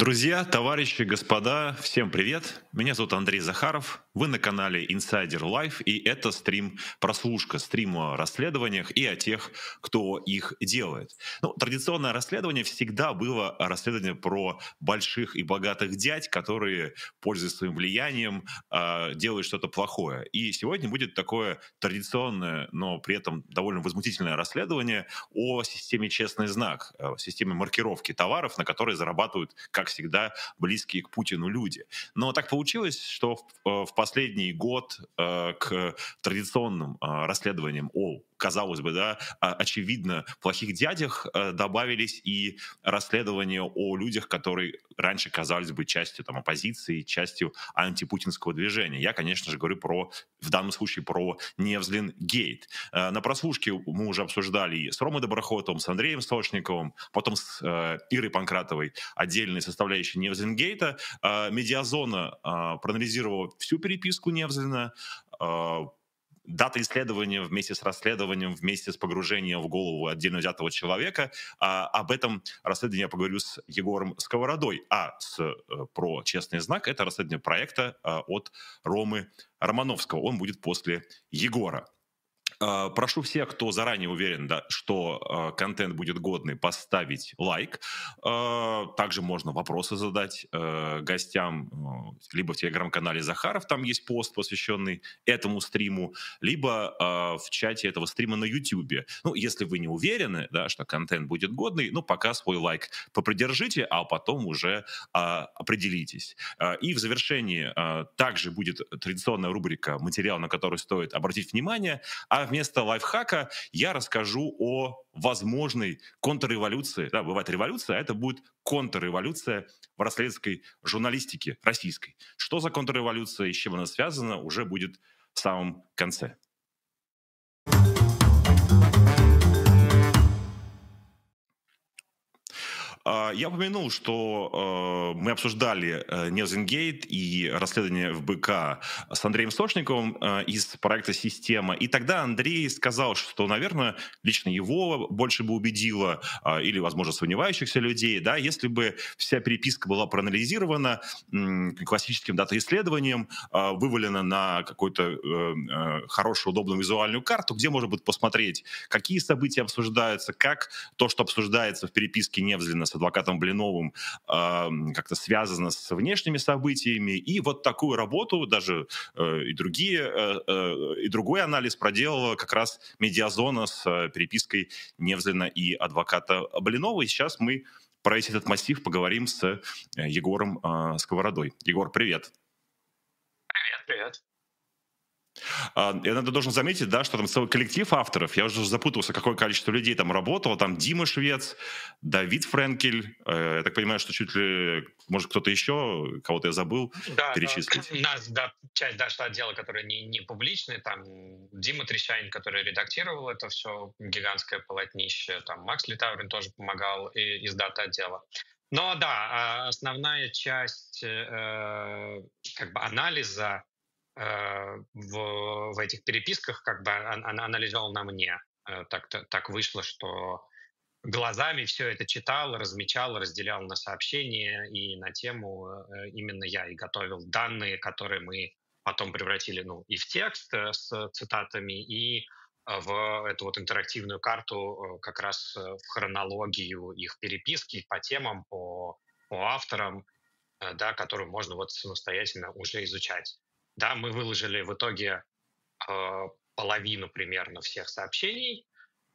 Друзья, товарищи, господа, всем привет! Меня зовут Андрей Захаров, вы на канале Insider Life, и это прослушка, стрим о расследованиях и о тех, кто их делает. Традиционное расследование всегда было расследование про больших и богатых дядь, которые, пользуясь своим влиянием, делают что-то плохое. И сегодня будет такое традиционное, но при этом довольно возмутительное расследование о системе «Честный знак», о системе маркировки товаров, на которые зарабатывают, как всегда, близкие к Путину люди. Но так получилось, что в последний год к традиционным расследованиям о, казалось бы, да, очевидно плохих дядях добавились и расследования о людях, которые раньше казались бы частью оппозиции, частью антипутинского движения. Я, конечно же, говорю в данном случае про Невзлин Гейт. На прослушке мы уже обсуждали и с Ромой Доброхотовым, с Андреем Сошниковым, потом с Ирой Панкратовой отдельные составляющие Невзлин Гейта. Медиазона проанализировала всю переписку Невзлина, дата исследования вместе с расследованием, вместе с погружением в голову отдельно взятого человека. Об этом расследовании я поговорю с Егором Сковородой. Про «Честный знак» — это расследование проекта от Ромы Романовского. Он будет после Егора. Прошу всех, кто заранее уверен, да, что контент будет годный, поставить лайк. Также можно вопросы задать гостям, либо в телеграм-канале Захаров, там есть пост, посвященный этому стриму, либо в чате этого стрима на YouTube. Если вы не уверены, да, что контент будет годный, пока свой лайк попридержите, а потом уже определитесь. И в завершении также будет традиционная рубрика «Материал, на который стоит обратить внимание», а вместо лайфхака я расскажу о возможной контрреволюции. Да, бывает революция, а это будет контрреволюция в расследовательской журналистике российской. Что за контрреволюция и с чем она связана, уже будет в самом конце. Я упомянул, что мы обсуждали Невзлин Гейт и расследование ФБК с Андреем Сошниковым из проекта «Система». И тогда Андрей сказал, что, наверное, лично его больше бы убедило, или, возможно, сомневающихся людей, да, если бы вся переписка была проанализирована классическим дата-исследованием, вывалена на какую-то хорошую, удобную визуальную карту, где можно будет посмотреть, какие события обсуждаются, как то, что обсуждается в переписке Невзлина с адвокатом Блиновым, как-то связано с внешними событиями. И вот такую работу даже и другой анализ проделала как раз медиазона с перепиской Невзлина и адвоката Блинова. И сейчас мы про этот массив поговорим с Егором Сковородой. Егор, привет. Привет. Я должен заметить, да, что там целый коллектив авторов. Я уже запутался, какое количество людей там работало. Там Дима Швец, Давид Френкель. Я так понимаю, что чуть ли, может, кто-то еще, кого-то я забыл перечислить. У нас, часть отдела, который не публичный, там Дима Трещанин, который редактировал это все, гигантское полотнище, там Макс Литаврин тоже помогал из дата-отдела. Но да, основная часть анализа в этих переписках она лежала на мне. Так вышло, что глазами все это читал, размечал, разделял на сообщения, и на тему именно я и готовил данные, которые мы потом превратили и в текст с цитатами, и в эту вот интерактивную карту как раз в хронологию их переписки по темам, по авторам, да, которую можно самостоятельно уже изучать. Да, мы выложили в итоге половину примерно всех сообщений.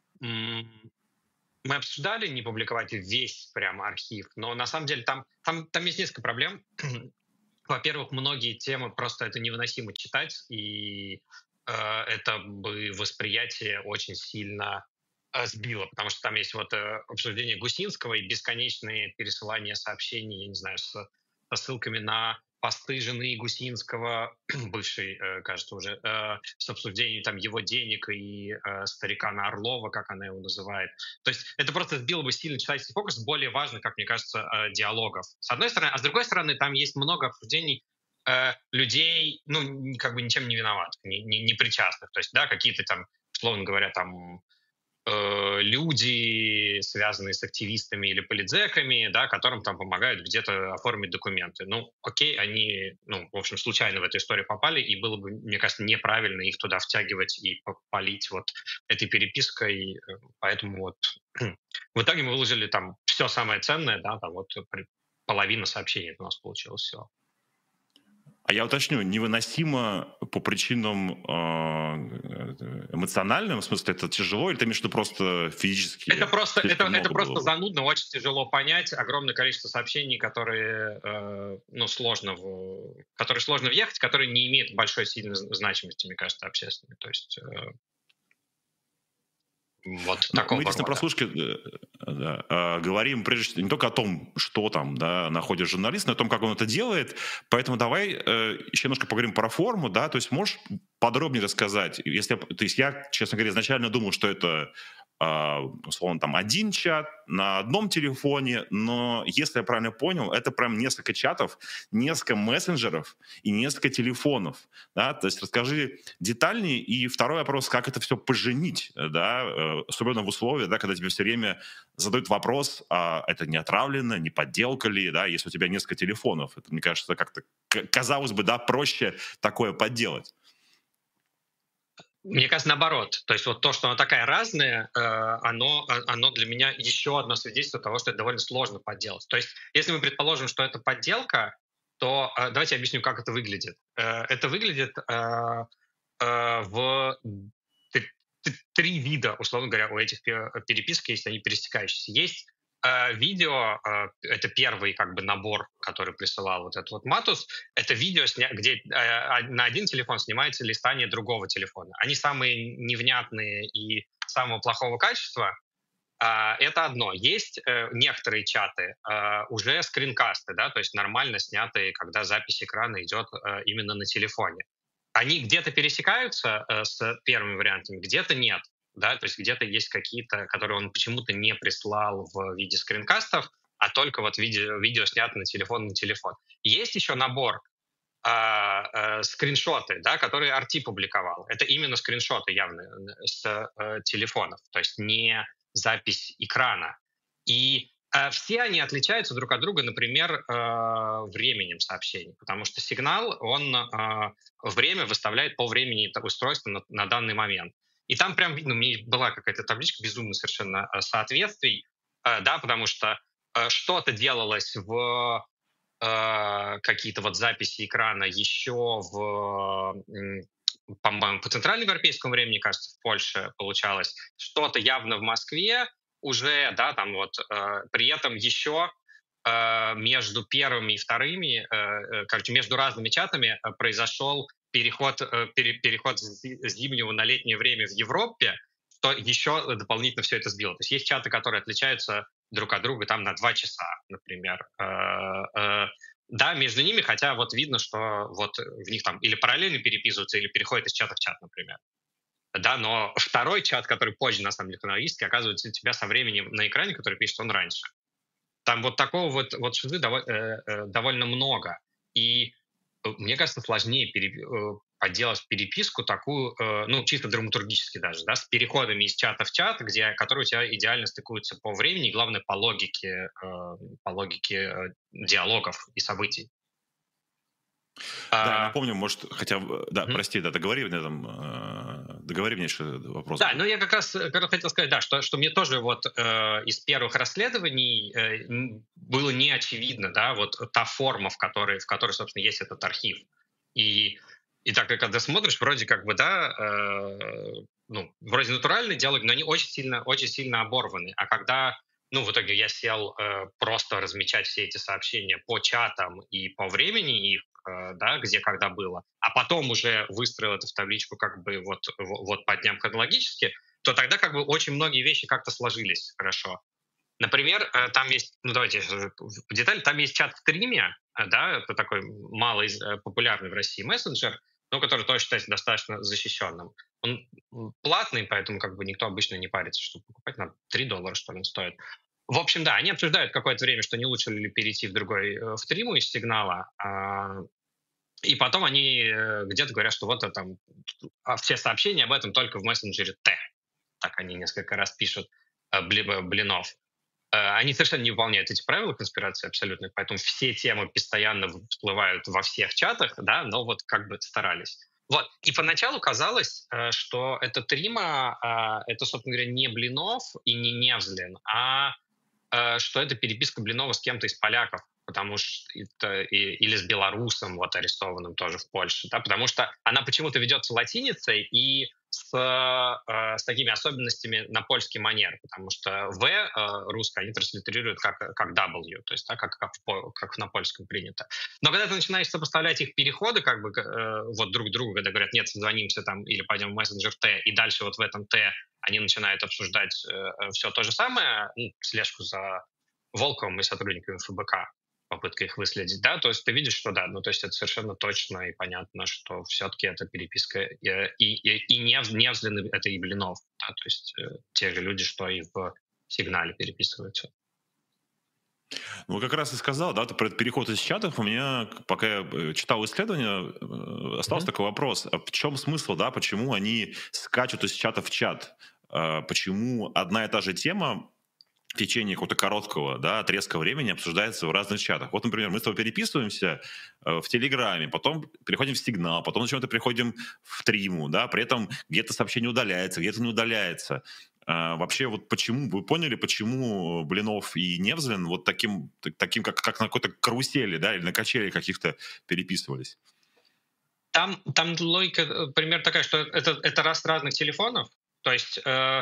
Мы обсуждали не публиковать весь прям архив, но на самом деле там есть несколько проблем. Во-первых, многие темы просто это невыносимо читать, и это бы восприятие очень сильно сбило, потому что там есть обсуждение Гусинского и бесконечные пересылания сообщений, я не знаю, с ссылками на посты жены Гусинского, бывшей, кажется, уже, с обсуждением там его денег и старикана Орлова, как она его называет. То есть это просто сбило бы сильно читательский фокус. Более важно, как мне кажется, диалогов. С одной стороны. А с другой стороны, там есть много обсуждений людей, ничем не виноватых, не причастных. То есть, да, какие-то там, условно говоря, там люди, связанные с активистами или политзеками, да, которым там помогают где-то оформить документы. Ну, окей, они, ну, в общем, случайно в эту историю попали, и было бы, мне кажется, неправильно их туда втягивать и полить вот этой перепиской. Поэтому вот в итоге мы выложили там все самое ценное, да, там вот половина сообщений у нас получилось всего. А я уточню, невыносимо по причинам эмоциональным, в смысле, это тяжело, или ты имеешь в виду просто физически? Это просто занудно, очень тяжело понять. Огромное количество сообщений, которые, ну, которые сложно въехать, которые не имеют большой сильной значимости, мне кажется, общественной. То есть вот Ну, мы такого здесь на рода. прослушке говорим прежде всего не только о том, что там, да, находит журналист, но и о том, как он это делает. Поэтому давай еще немножко поговорим про форму, да, то есть можешь подробнее рассказать, то есть я, честно говоря, изначально думал, что это условно, там один чат на одном телефоне, но, если я правильно понял, это прям несколько чатов, несколько мессенджеров и несколько телефонов, да, то есть расскажи детальнее. И второй вопрос, как это все поженить, да, особенно в условиях, да, когда тебе все время задают вопрос, а это не отравлено, не подделка ли, да, если у тебя несколько телефонов. Это, мне кажется, как-то, казалось бы, да, проще такое подделать. Мне кажется, наоборот. То есть вот то, что она такая разная, оно для меня еще одно свидетельство того, что это довольно сложно подделать. То есть если мы предположим, что это подделка, то давайте я объясню, как это выглядит. Это выглядит в три вида, условно говоря, у этих переписок, если они пересекающиеся. Есть видео, это первый как бы набор, который присылал вот этот вот Матус, это видео, где на один телефон снимается листание другого телефона. Они самые невнятные и самого плохого качества. Это одно. Есть некоторые чаты, уже скринкасты, да, то есть нормально снятые, когда запись экрана идет именно на телефоне. Они где-то пересекаются с первыми вариантами, где-то нет. Да, то есть где-то есть какие-то, которые он почему-то не прислал в виде скринкастов, а только вот видео снято на телефон. Есть еще набор скриншоты, да, которые RT публиковал. Это именно скриншоты явно с телефонов, то есть не запись экрана. И все они отличаются друг от друга, например, временем сообщений, потому что сигнал, он время выставляет по времени устройства на данный момент. И там прям видно, у меня была какая-то табличка безумно совершенно соответствий, да, потому что что-то делалось в какие-то вот записи экрана еще по-моему, по центральноевропейскому времени, кажется, в Польше получалось, что-то явно в Москве уже, да, там вот, при этом еще между первыми и вторыми, короче, между разными чатами произошел переход с зимнего на летнее время в Европе, что еще дополнительно все это сбило. То есть есть чаты, которые отличаются друг от друга там на 2 часа, например. Да, между ними, хотя вот видно, что вот в них там или параллельно переписываются, или переходят из чата в чат, например. Да, но второй чат, который позже, на самом деле, хронологически, оказывается, у тебя со временем на экране, который пишет, он раньше. Там вот такого вот шизы довольно много. И мне кажется, сложнее подделать переписку такую, ну, чисто драматургически даже, да, с переходами из чата в чат, которые у тебя идеально стыкуются по времени и, главное, по логике диалогов и событий. Да, я напомню, может, хотя бы... Да, Мгм. прости, да, договори мне еще вопрос Да, был. ну я как раз хотел сказать, да, что мне тоже вот из первых расследований было не очевидно, да, вот та форма, в которой, собственно, есть этот архив. И, и так, когда смотришь, вроде как бы, да, ну, вроде натуральный диалог, но они очень сильно оборваны. А когда, ну, в итоге я сел просто размечать все эти сообщения по чатам и по времени их, да, где когда было, а потом уже выстроил это в табличку как бы вот по дням хронологически, то тогда как бы очень многие вещи как-то сложились хорошо. Например, там есть, ну давайте в детали, там есть чат в стриме, да, это такой малый популярный в России мессенджер, но который тоже считается достаточно защищенным. Он платный, поэтому как бы никто обычно не парится, чтобы покупать, на $3, что ли, он стоит. В общем, да, они обсуждают какое-то время, что не лучше ли перейти в стриму из сигнала, и потом они где-то говорят, что вот там все сообщения об этом только в мессенджере Т. так они несколько раз пишут, Блинов, они совершенно не выполняют эти правила конспирации абсолютно, поэтому все темы постоянно всплывают во всех чатах, да, но вот как бы старались. Вот. И поначалу казалось, что это Трима, это, собственно говоря, не Блинов и не Невзлин, а что это переписка Блинова с кем-то из поляков, потому что это или с белорусом, вот арестованным тоже в Польше, да, потому что она почему-то ведется латиницей и с такими особенностями на польский манер, потому что В русское они транслитерируют как W, то есть так, как на польском принято. Но когда ты начинаешь сопоставлять их переходы, как бы вот друг к другу, когда говорят, нет, созвонимся там или пойдем в мессенджер Т, и дальше вот в этом Т они начинают обсуждать все то же самое, слежку за Волковым и сотрудниками ФБК, попытка их выследить, да, то есть ты видишь, что да, ну, то есть это совершенно точно и понятно, что все-таки это переписка и Невзлин это и Блинов, да, то есть те же люди, что и в сигнале переписываются. Ну, как раз и сказал, да, про переход из чатов. У меня, пока я читал исследования, остался такой вопрос. А в чем смысл, да, почему они скачут из чата в чат? Почему одна и та же тема в течение какого-то короткого, да, отрезка времени обсуждается в разных чатах? Вот, например, мы с тобой переписываемся в Телеграме, потом переходим в Сигнал, потом зачем-то переходим в Триму, да, при этом где-то сообщение удаляется, где-то не удаляется. Вообще, вот почему, вы поняли, почему Блинов и Невзлин вот таким как на какой-то карусели, да, или на качели каких-то переписывались? Там логика, пример такая, что это раз разных телефонов, то есть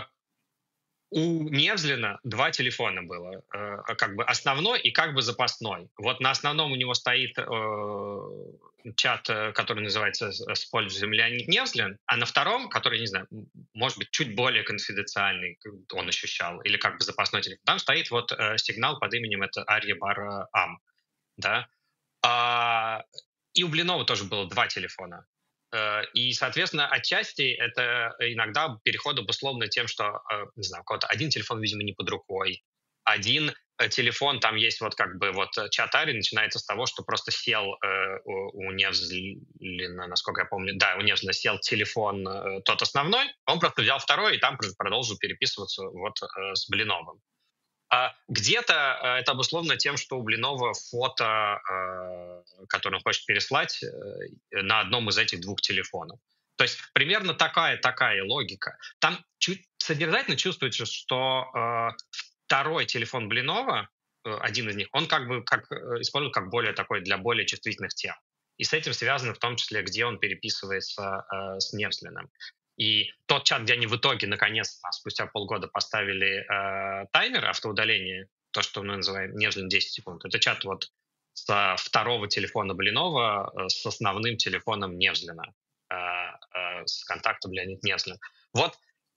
у Невзлина 2 телефона было, как бы основной и как бы запасной. Вот на основном у него стоит чат, который называется «С пользователем Леонид Невзлин», а на втором, который, не знаю, может быть, чуть более конфиденциальный, он ощущал, или как бы запасной телефон, там стоит вот сигнал под именем это Арья Бар Ам, да. И у Блинова тоже было 2 телефона. И, соответственно, отчасти это иногда переход обусловлен тем, что, не знаю, у кого-то один телефон, видимо, не под рукой, один телефон, там есть вот как бы вот чат Ари начинается с того, что просто сел у Невзлина, насколько я помню, да, у Невзлина сел телефон тот основной, он просто взял второй и там продолжил переписываться вот с Блиновым. Где-то это обусловлено тем, что у Блинова фото, которое он хочет переслать, на одном из этих 2 телефонов. То есть примерно такая логика. Там содержательно чувствуется, что второй телефон Блинова, один из них, он как бы использует как более такой для более чувствительных тем. И с этим связано в том числе, где он переписывается с Невзлиным. И тот чат, где они в итоге, наконец-то, спустя полгода поставили таймер автоудаления, то, что мы называем Невзлин 10 секунд, это чат вот со второго телефона Блинова с основным телефоном Невзлина, с контактом Леонид Невзлин. Вот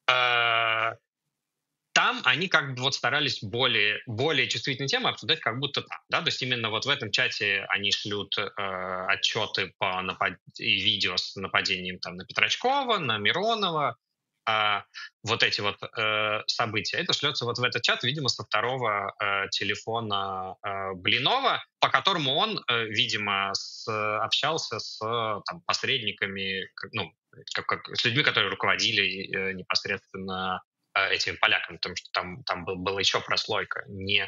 там они как бы вот старались более чувствительные темы обсуждать как будто там, да, то есть именно вот в этом чате они шлют отчеты и видео с нападением там на Петрачкова, на Миронова, вот эти вот события. Это шлется вот в этот чат, видимо, со второго телефона Блинова, по которому он, видимо, общался с там, посредниками, ну, с людьми, которые руководили непосредственно этими поляками, потому что там была еще прослойка. Не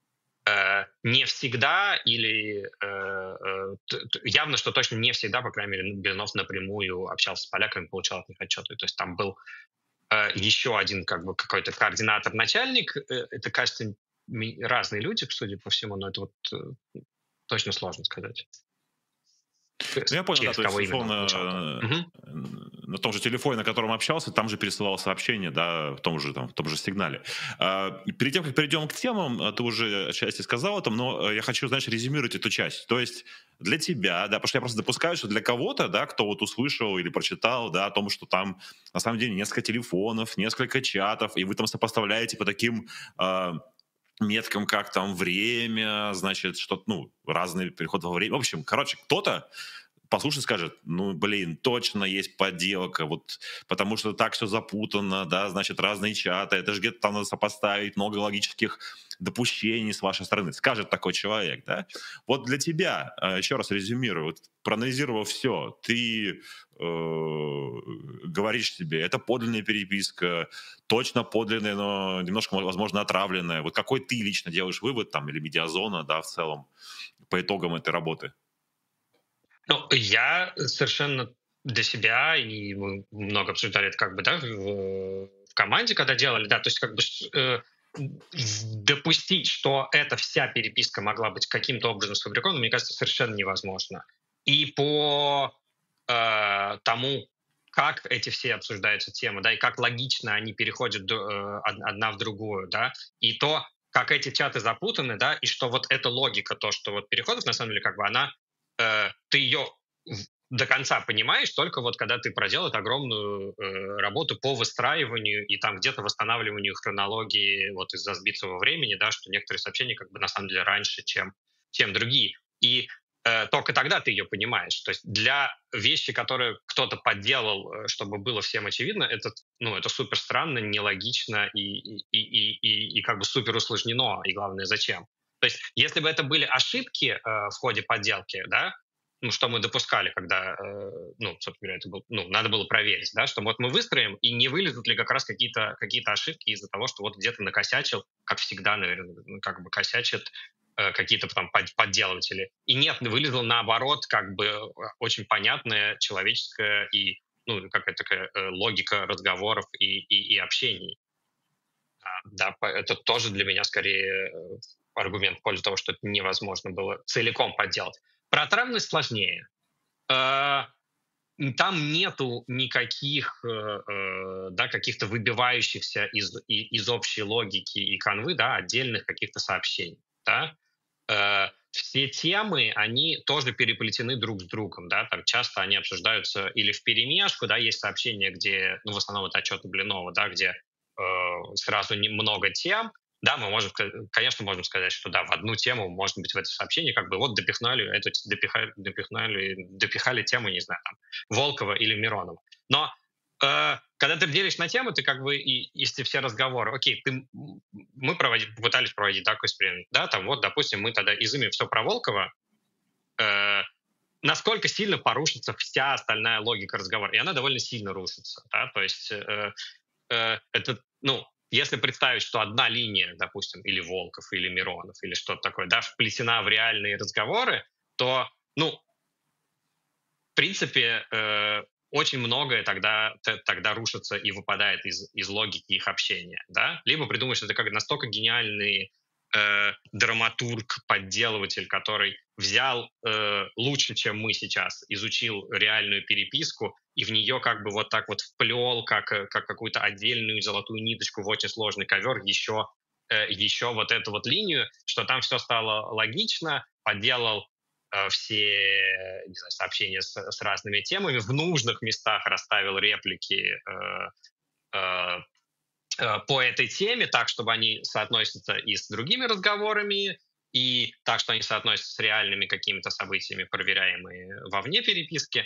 всегда или явно, что точно не всегда, по крайней мере, Блинов напрямую общался с поляками, получал от них отчеты. То есть там был еще один как бы какой-то координатор-начальник. Это, кажется, разные люди, судя по всему, но это вот точно сложно сказать. Ну, я понял, да, то есть, условно, на том же телефоне, на котором общался, там же пересылал сообщение, да, в том же сигнале. Перед тем, как перейдем к темам, ты уже отчасти сказал это, но я хочу, знаешь, резюмировать эту часть. То есть для тебя, да, потому что я просто допускаю, что для кого-то, да, кто вот услышал или прочитал, да, о том, что там на самом деле несколько телефонов, несколько чатов, и вы там сопоставляете по таким меткам, как там время, значит, что-то, ну, разный переход во время. В общем, короче, кто-то послушает, скажет, ну, блин, точно есть подделка, вот, потому что так все запутано, да, значит, разные чаты, это же где-то там надо сопоставить, много логических допущений с вашей стороны, скажет такой человек, да. Вот для тебя, еще раз резюмирую, вот, проанализировав все, ты говоришь себе, это подлинная переписка, точно подлинная, но немножко, возможно, отравленная. Вот какой ты лично делаешь вывод там, или медиазона, да, в целом, по итогам этой работы? Ну, я совершенно для себя, и мы много обсуждали это как бы, да, в команде, когда делали, да, то есть как бы допустить, что эта вся переписка могла быть каким-то образом сфабрикована, мне кажется, совершенно невозможно. И по тому, как эти все обсуждаются темы, да, и как логично они переходят одна в другую, да, и то, как эти чаты запутаны, да, и что вот эта логика, то, что вот переходов, на самом деле, как бы она, ты ее до конца понимаешь только вот когда ты проделал эту огромную работу по выстраиванию и там где-то восстанавливанию хронологии вот из-за сбитого времени, да, что некоторые сообщения как бы на самом деле раньше, чем другие. И только тогда ты ее понимаешь. То есть для вещи, которые кто-то подделал, чтобы было всем очевидно, это супер странно, нелогично и как бы супер усложнено, и главное, зачем. То есть если бы это были ошибки в ходе подделки, да, ну, что мы допускали, когда, собственно говоря, это был, надо было проверить, да, что вот мы выстроим, и не вылезут ли как раз какие-то ошибки из-за того, что вот где-то накосячил, как всегда, наверное, как бы косячат какие-то там подделыватели. И нет, вылезла наоборот, как бы очень понятная человеческая и какая-то такая логика разговоров и общений. Да, это тоже для меня скорее аргумент в пользу того, что это невозможно было целиком подделать. Про отравленность сложнее. Там нету никаких каких-то выбивающихся из общей логики и канвы, да, отдельных каких-то сообщений. Да? Все темы, они тоже переплетены друг с другом, да, там часто они обсуждаются или вперемешку, да, есть сообщения, где, в основном это отчеты Блинова, да, где сразу много тем, да, мы можем, конечно, можем сказать, что да, в одну тему, может быть, в это сообщение как бы вот допихали тему, не знаю, там, Волкова или Миронова. Но когда ты делишь на темы, ты как бы, и если все разговоры, окей, мы пытались проводить такой эксперимент, да, там вот, допустим, мы тогда изымем все про Волкова, насколько сильно порушится вся остальная логика разговора, и она довольно сильно рушится, да, то есть это, если представить, что одна линия, допустим, или Волков, или Миронов, или что-то такое, да, вплетена в реальные разговоры, то, в принципе, очень многое тогда рушится и выпадает из логики их общения, да? Либо придумаешь, что это как настолько гениальный драматург, подделыватель, который взял лучше, чем мы сейчас, изучил реальную переписку и в нее как бы вот так вот вплел, как какую-то отдельную золотую ниточку в очень сложный ковер, еще вот эту вот линию, что там все стало логично, подделал все, не знаю, сообщения с разными темами, в нужных местах расставил реплики по этой теме так, чтобы они соотносятся и с другими разговорами, и так, что они соотносятся с реальными какими-то событиями, проверяемыми вовне переписки.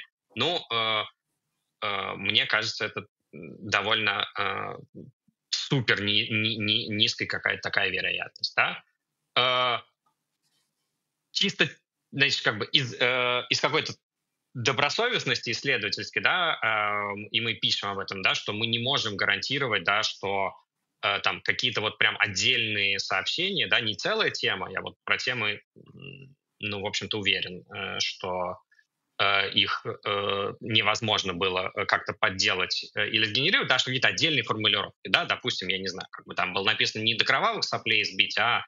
Мне кажется, это довольно супер низкая какая-то такая вероятность. Да? Чисто, значит, как бы из какой-то добросовестности исследовательской, да, и мы пишем об этом, да, что мы не можем гарантировать, да, что там какие-то вот прям отдельные сообщения, да, не целая тема, я вот про темы, в общем-то, уверен, что их невозможно было как-то подделать или сгенерировать, да, что какие-то отдельные формулировки, да, допустим, я не знаю, как бы там было написано не до кровавых соплей избить, а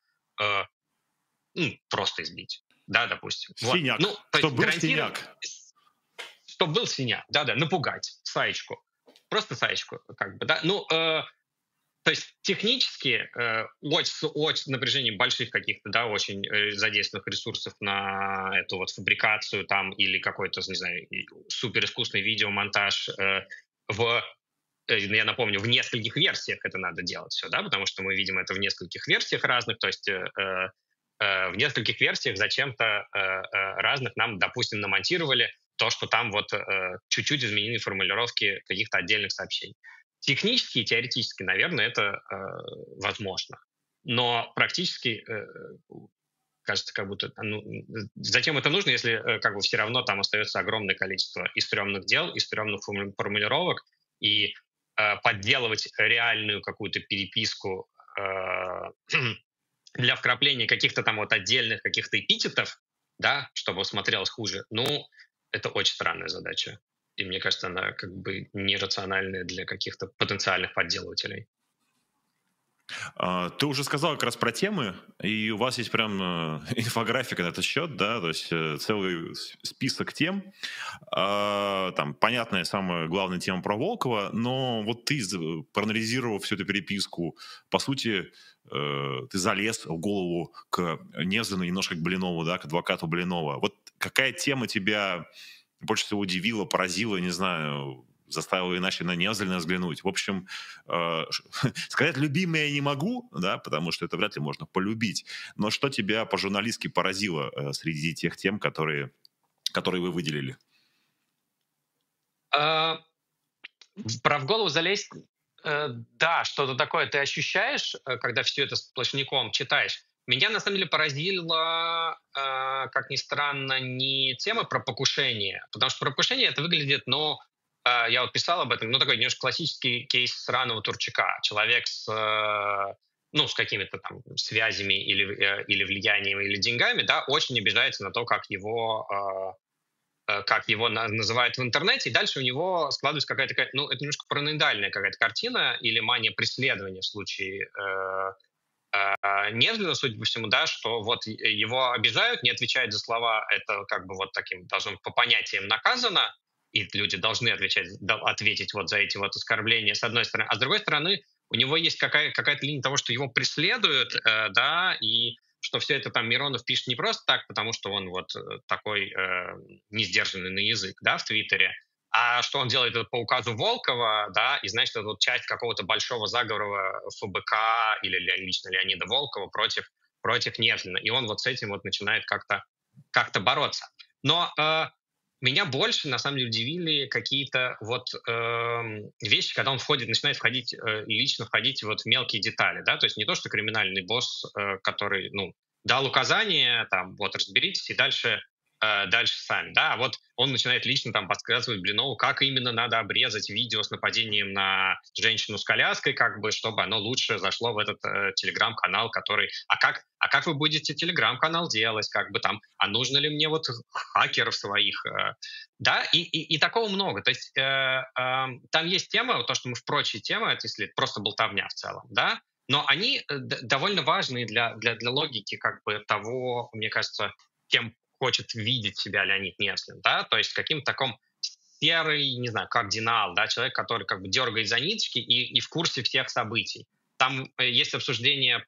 просто избить, да, допустим. Синяк, Вот. То чтобы есть был синяк. чтобы был синяк, да-да, напугать, саечку. Просто саечку, как бы, да. То есть технически очень напряжение больших каких-то, да, очень задействованных ресурсов на эту вот фабрикацию там или какой-то, не знаю, суперискусный видеомонтаж я напомню, в нескольких версиях это надо делать все, да, потому что мы видим это в нескольких версиях разных, то есть в нескольких версиях зачем-то разных нам, допустим, намонтировали то, что там вот чуть-чуть изменены формулировки каких-то отдельных сообщений. Технически и теоретически, наверное, это возможно. Но практически кажется, как будто зачем это нужно, если как бы все равно там остается огромное количество и стрёмных дел, и стрёмных формулировок, и подделывать реальную какую-то переписку для вкрапления каких-то там вот отдельных каких-то эпитетов, да, чтобы смотрелось хуже, ну, это очень странная задача. И мне кажется, она как бы нерациональная для каких-то потенциальных подделывателей. Ты уже сказал как раз про темы, и у вас есть прям инфографика на этот счет, да, то есть целый список тем. Там понятная самая главная тема про Волкова, но вот ты, проанализировав всю эту переписку, по сути, ты залез в голову к Невзину, немножко к Блинову, да, к адвокату Блинова. Вот какая тема тебя больше всего удивила, поразила, не знаю, заставила иначе на Невзина взглянуть. В общем, сказать любимое я не могу, да, потому что это вряд ли можно полюбить. Но что тебя по-журналистски поразило среди тех тем, которые вы выделили? Про в голову залезть, да, что-то такое ты ощущаешь, когда все это сплошняком читаешь. Меня на самом деле поразила, как ни странно, не тема про покушение, потому что про покушение это выглядит, ну, я вот писал об этом, ну, такой немножко классический кейс сраного Турчака. Человек с, ну, с какими-то там связями или влиянием, или деньгами, да, очень обижается на то, как его называют в интернете, и дальше у него складывается какая-то, ну, это немножко параноидальная какая-то картина или мания преследования в случае Невзлина, судя по всему, да, что вот его обижают, не отвечают за слова, это как бы вот таким должно по понятиям наказано, и люди должны ответить вот за эти вот оскорбления, с одной стороны. А с другой стороны, у него есть какая-то линия того, что его преследуют, да, и что все это там Миронов пишет не просто так, потому что он вот такой несдержанный на язык, да, в Твиттере, а что он делает это по указу Волкова, да, и значит, это вот часть какого-то большого заговора ФБК или лично Леонида Волкова против Невзлина. И он вот с этим вот начинает как-то бороться. Но меня больше, на самом деле, удивили какие-то вот вещи, когда он начинает лично входить вот в мелкие детали, да, то есть не то, что криминальный босс, который, ну, дал указание, там, вот, разберитесь, и дальше сами, да, а вот он начинает лично там подсказывать Блинову, как именно надо обрезать видео с нападением на женщину с коляской, как бы, чтобы оно лучше зашло в этот телеграм-канал, который, как вы будете телеграм-канал делать, как бы там, а нужно ли мне вот хакеров своих, да, и такого много, то есть там есть тема, то, что мы в прочие темы, если просто болтовня в целом, да, но они довольно важные для логики, как бы, того, мне кажется, кем хочет видеть себя Леонид Невзлин, да, то есть каким-то таком серый, не знаю, кардинал, да, человек, который как бы дергает за ниточки и в курсе всех событий. Там есть обсуждение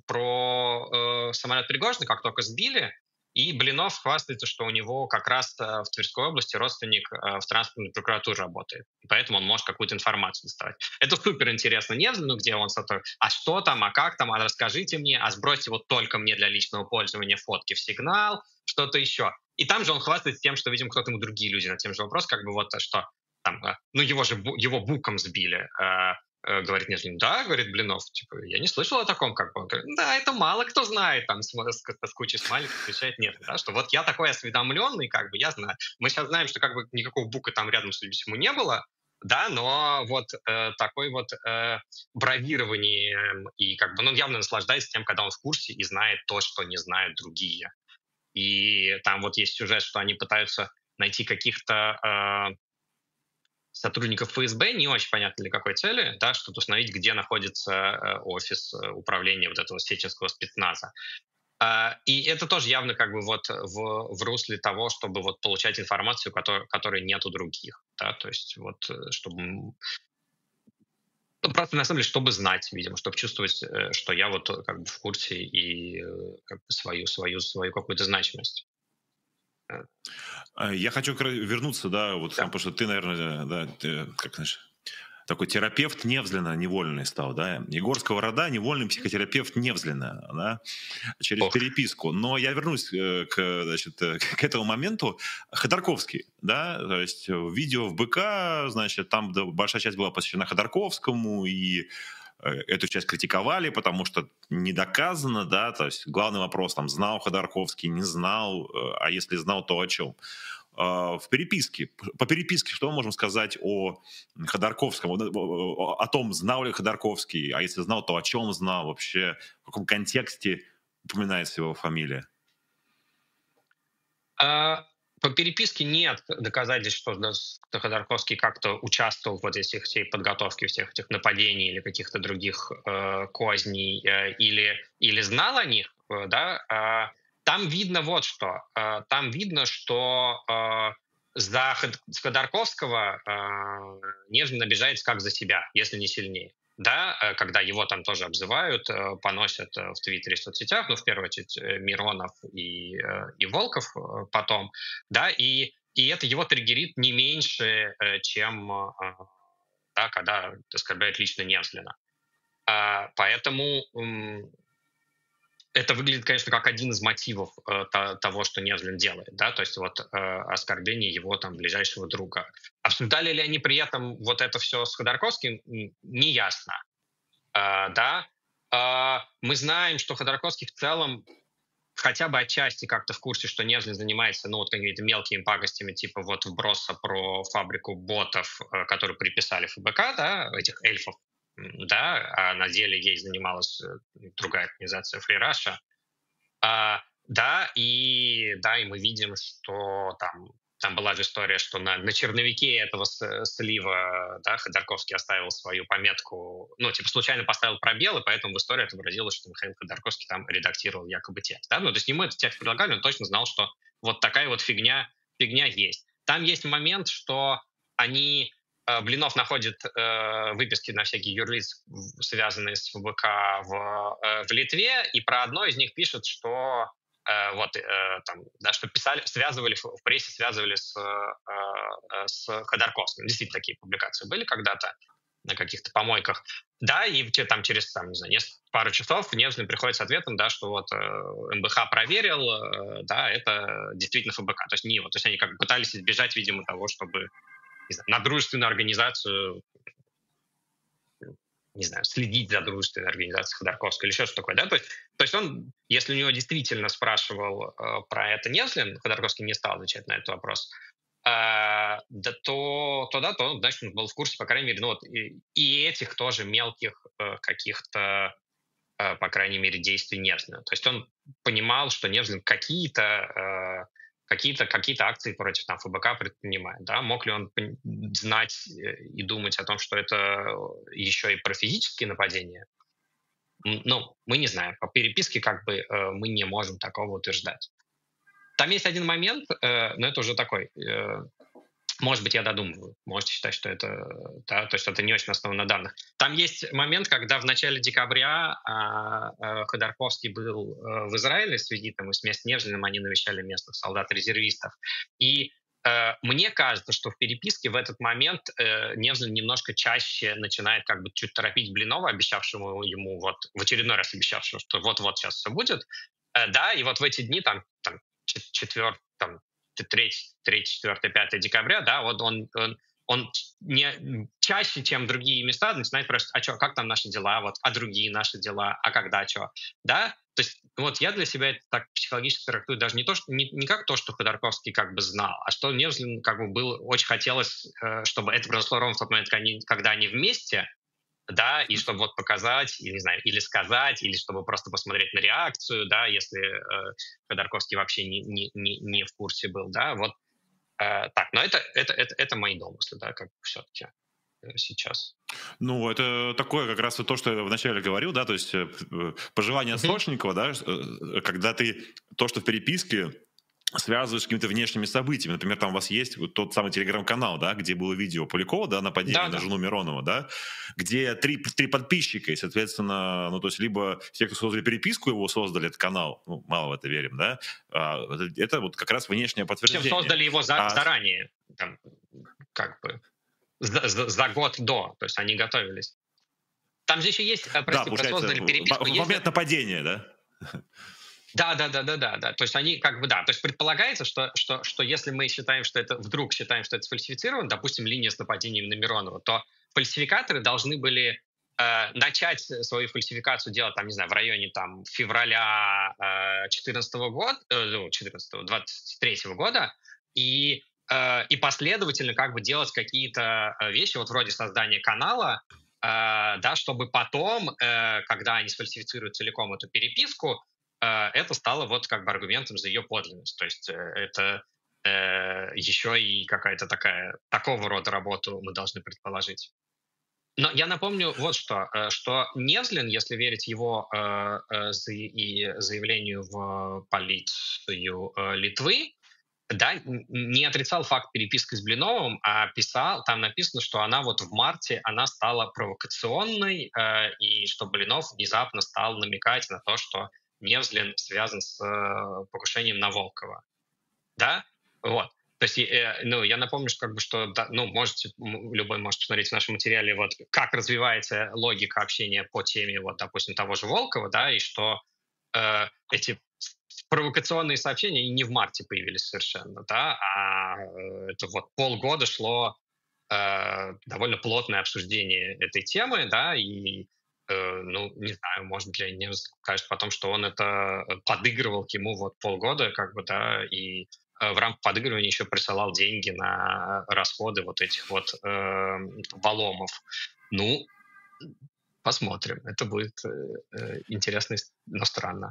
про самолет Пригожина, как только сбили, и Блинов хвастается, что у него как раз в Тверской области родственник в транспортной прокуратуре работает. И поэтому он может какую-то информацию доставать. Это супер интересно Невзлину, где он а что там, а как там, а расскажите мне, а сбросьте вот только мне для личного пользования фотки в сигнал, что-то еще. И там же он хвастается тем, что, видимо, кто-то ему другие люди на тем же вопрос, как бы вот что там, ну его буком сбили, говорит Невзлин, да, говорит Блинов, типа, я не слышал о таком, как бы, он говорит, да, это мало кто знает, там, с кучей смайликов отвечает нет, да, что вот я такой осведомленный, как бы, я знаю. Мы сейчас знаем, что как бы никакого бука там рядом, судя по всему, не было, да, но вот такой вот бравированием и как бы, ну, явно наслаждается тем, когда он в курсе и знает то, что не знают другие. И там вот есть сюжет, что они пытаются найти каких-то сотрудников ФСБ, не очень понятно для какой цели, да, чтобы установить, где находится офис управления вот этого сеченского спецназа. И это тоже явно как бы вот в русле того, чтобы вот получать информацию, которой нет у других, да, то есть вот чтобы... Ну, просто на самом деле, чтобы знать, видимо, чтобы чувствовать, что я вот как бы в курсе и как бы свою какую-то значимость. Я хочу вернуться, да, вот, Да. потому что ты, наверное, да, как знаешь, такой терапевт Невзлина невольный стал, да, Егор Сковорода, невольный психотерапевт Невзлина, да, через Ох. переписку. Но я вернусь значит, к этому моменту. Ходорковский, да, то есть видео в БК, значит, там большая часть была посвящена Ходорковскому, и эту часть критиковали, потому что не доказано, да, то есть главный вопрос, там, знал Ходорковский, не знал, а если знал, то о чем? В переписке. По переписке что мы можем сказать о Ходорковском? О том, знал ли Ходорковский, а если знал, то о чем знал вообще, в каком контексте упоминается его фамилия? По переписке нет доказательств, что Ходорковский как-то участвовал в этой всей подготовке всех этих нападений или каких-то других козней, или знал о них, да. Там видно вот что. Там видно, что с Ходорковского Нежин обижается как за себя, если не сильнее. Да, когда его там тоже обзывают, поносят в Твиттере и соцсетях, ну, в первую очередь, Миронов и Волков потом, да, и это его триггерит не меньше, чем, да, когда оскорбляют лично Невзлина. Поэтому это выглядит, конечно, как один из мотивов того, что Невзлин делает, да, то есть вот оскорбление его там ближайшего друга. Обсуждали ли они при этом вот это все с Ходорковским, неясно, да. Мы знаем, что Ходорковский в целом хотя бы отчасти как-то в курсе, что Невзлин занимается, ну, вот какими-то мелкими пакостями, типа вот вброса про фабрику ботов, которые приписали ФБК, да, этих эльфов, да, а на деле ей занималась другая организация Free Russia. И мы видим, что там была же история, что на черновике этого слива, да, Ходорковский оставил свою пометку, ну, типа случайно поставил пробел, и поэтому в истории отобразилось, что Михаил Ходорковский там редактировал якобы текст. Да? Ну, то есть ему этот текст предлагали, он точно знал, что вот такая вот фигня есть. Там есть момент, что Блинов находит выписки на всякие юрлиц, связанные с ФБК в Литве, и про одно из них пишет, что что связывали в прессе, связывали с Ходорковским. Действительно, такие публикации были когда-то на каких-то помойках. Да, и там через, там, не знаю, пару часов Невзлин приходит с ответом, да, что вот МБХ проверил, да, это действительно ФБК. То есть не его. То есть они как бы пытались избежать, видимо, того, чтобы, не знаю, на дружественную организацию, не знаю, следить за дружественной организацией Ходорковского или еще что такое, да, то есть он, если у него действительно спрашивал про это Невзлин, Ходорковский не стал отвечать на этот вопрос, то он, значит, он был в курсе, по крайней мере, ну вот, и этих тоже мелких каких-то, по крайней мере, действий Невзлина. То есть он понимал, что Невзлин какие-то акции против там ФБК предпринимает, да, мог ли он знать и думать о том, что это еще и про физические нападения? Ну, мы не знаем. По переписке как бы мы не можем такого утверждать. Там есть один момент, но это уже такой, может быть, я додумываю, можете считать, что это, да, то есть это не очень основано на данных. Там есть момент, когда в начале декабря Ходорковский был в Израиле с визитом, и вместе с Невзлиным они навещали местных солдат-резервистов. И мне кажется, что в переписке в этот момент Невзлин немножко чаще начинает как бы чуть торопить Блинова, обещавшему ему, вот в очередной раз обещавшему, что вот-вот сейчас все будет. Да, и вот в эти дни, там 3, 4, 5 декабря, да, вот он не чаще, чем другие места, начинает спрашивать, а что, как там наши дела, вот, а другие наши дела, а когда что, да? То есть вот я для себя это так психологически трактую даже не как то, что Ходорковский как бы знал, а что Невзлин как бы очень хотелось, чтобы это произошло ровно в тот момент, когда они вместе, да, и чтобы вот показать, или, не знаю, или сказать, или чтобы просто посмотреть на реакцию, да, если Ходорковский вообще не в курсе был, да, вот так, но это мои домыслы, да, как все-таки сейчас. Ну, это такое как раз то, что я вначале говорил, да, то есть пожелание Сошникова, да, когда ты то, что в переписке связываешь с какими-то внешними событиями. Например, там у вас есть вот тот самый телеграм-канал, да, где было видео Полякова, да, нападение на жену Миронова, да, где три подписчика, и, соответственно, ну, то есть либо те, кто создали переписку, его создали, этот канал, ну, мало в это верим, да, это вот как раз внешнее подтверждение. Причем создали его заранее, там, как бы. за год до, то есть они готовились. Там же еще есть, Да, прости, про получается, создали переписку, в есть же. момент нападения, да? Да. То есть они как бы, да. То есть предполагается, что если мы считаем, что это вдруг считаем, что это сфальсифицировано, допустим, линия с нападением на Миронова, то фальсификаторы должны были начать свою фальсификацию делать, там, не знаю, в районе там февраля 14 года, 14 23 года, и последовательно как бы делать какие-то вещи, вот вроде создания канала, да, чтобы потом, когда они сфальсифицируют целиком эту переписку, это стало вот как бы аргументом за ее подлинность. То есть это еще и какая-то такого рода работу мы должны предположить. Но я напомню вот что Невзлин, если верить его заявлению в полицию Литвы, да, не отрицал факт переписки с Блиновым, а писал, там написано, что она вот в марте, она стала провокационной, и что Блинов внезапно стал намекать на то, что Невзлин связан с покушением на Волкова. Да? Вот. То есть, ну, я напомню, что, как бы, что да, ну, любой может посмотреть в нашем материале, вот, как развивается логика общения по теме, вот, допустим, того же Волкова, да, и что эти провокационные сообщения не в марте появились совершенно, да, это вот полгода шло довольно плотное обсуждение этой темы, да, и ну, не знаю, может ли не скажет потом, что он это подыгрывал к ему вот полгода, как бы, да, и в рамках подыгрывания еще присылал деньги на расходы вот этих вот валомов. Ну, посмотрим. Это будет интересно, но странно.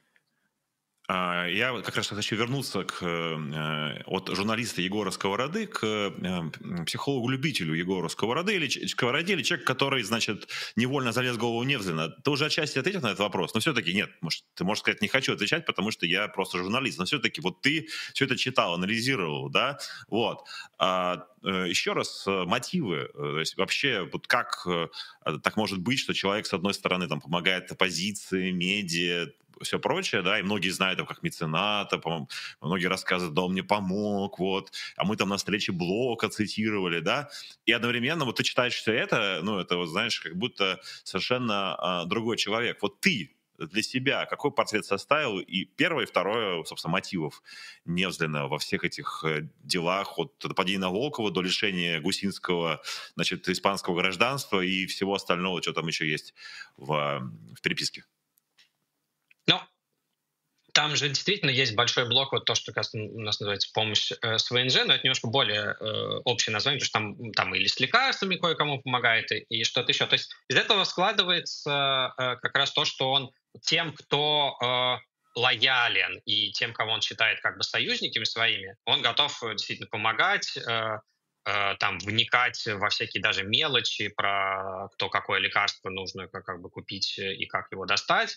Я как раз хочу вернуться от журналиста Егора Сковороды к психологу-любителю Егора Сковороды или Сковороде, или человек, который, значит, невольно залез в голову Невзлина. Ты уже отчасти ответил на этот вопрос, но все-таки нет, ты можешь сказать, не хочу отвечать, потому что я просто журналист, но все-таки вот ты все это читал, анализировал, да, вот. Еще раз, мотивы, то есть вообще вот как так может быть, что человек, с одной стороны, там, помогает оппозиции, медиа, все прочее, да, и многие знают его как мецената, по-моему, многие рассказывают, да, он мне помог, вот, а мы там на встрече Блока цитировали, да, и одновременно вот ты читаешь все это, ну, это, вот, знаешь, как будто совершенно другой человек. Вот ты для себя какой портрет составил? И первое, и второе, собственно, мотивов Невзлина во всех этих делах, от нападения на Волкова до лишения гусинского, значит, испанского гражданства и всего остального, что там еще есть в переписке. Ну, там же действительно есть большой блок, вот то, что как у нас называется помощь с ВНЖ, но это немножко более общее название, потому что там или с лекарствами кое-кому помогает, и что-то еще. То есть из этого складывается как раз то, что он тем, кто лоялен, и тем, кого он считает как бы союзниками своими, он готов действительно помогать, там вникать во всякие даже мелочи про то, какое лекарство нужно как бы купить и как его достать.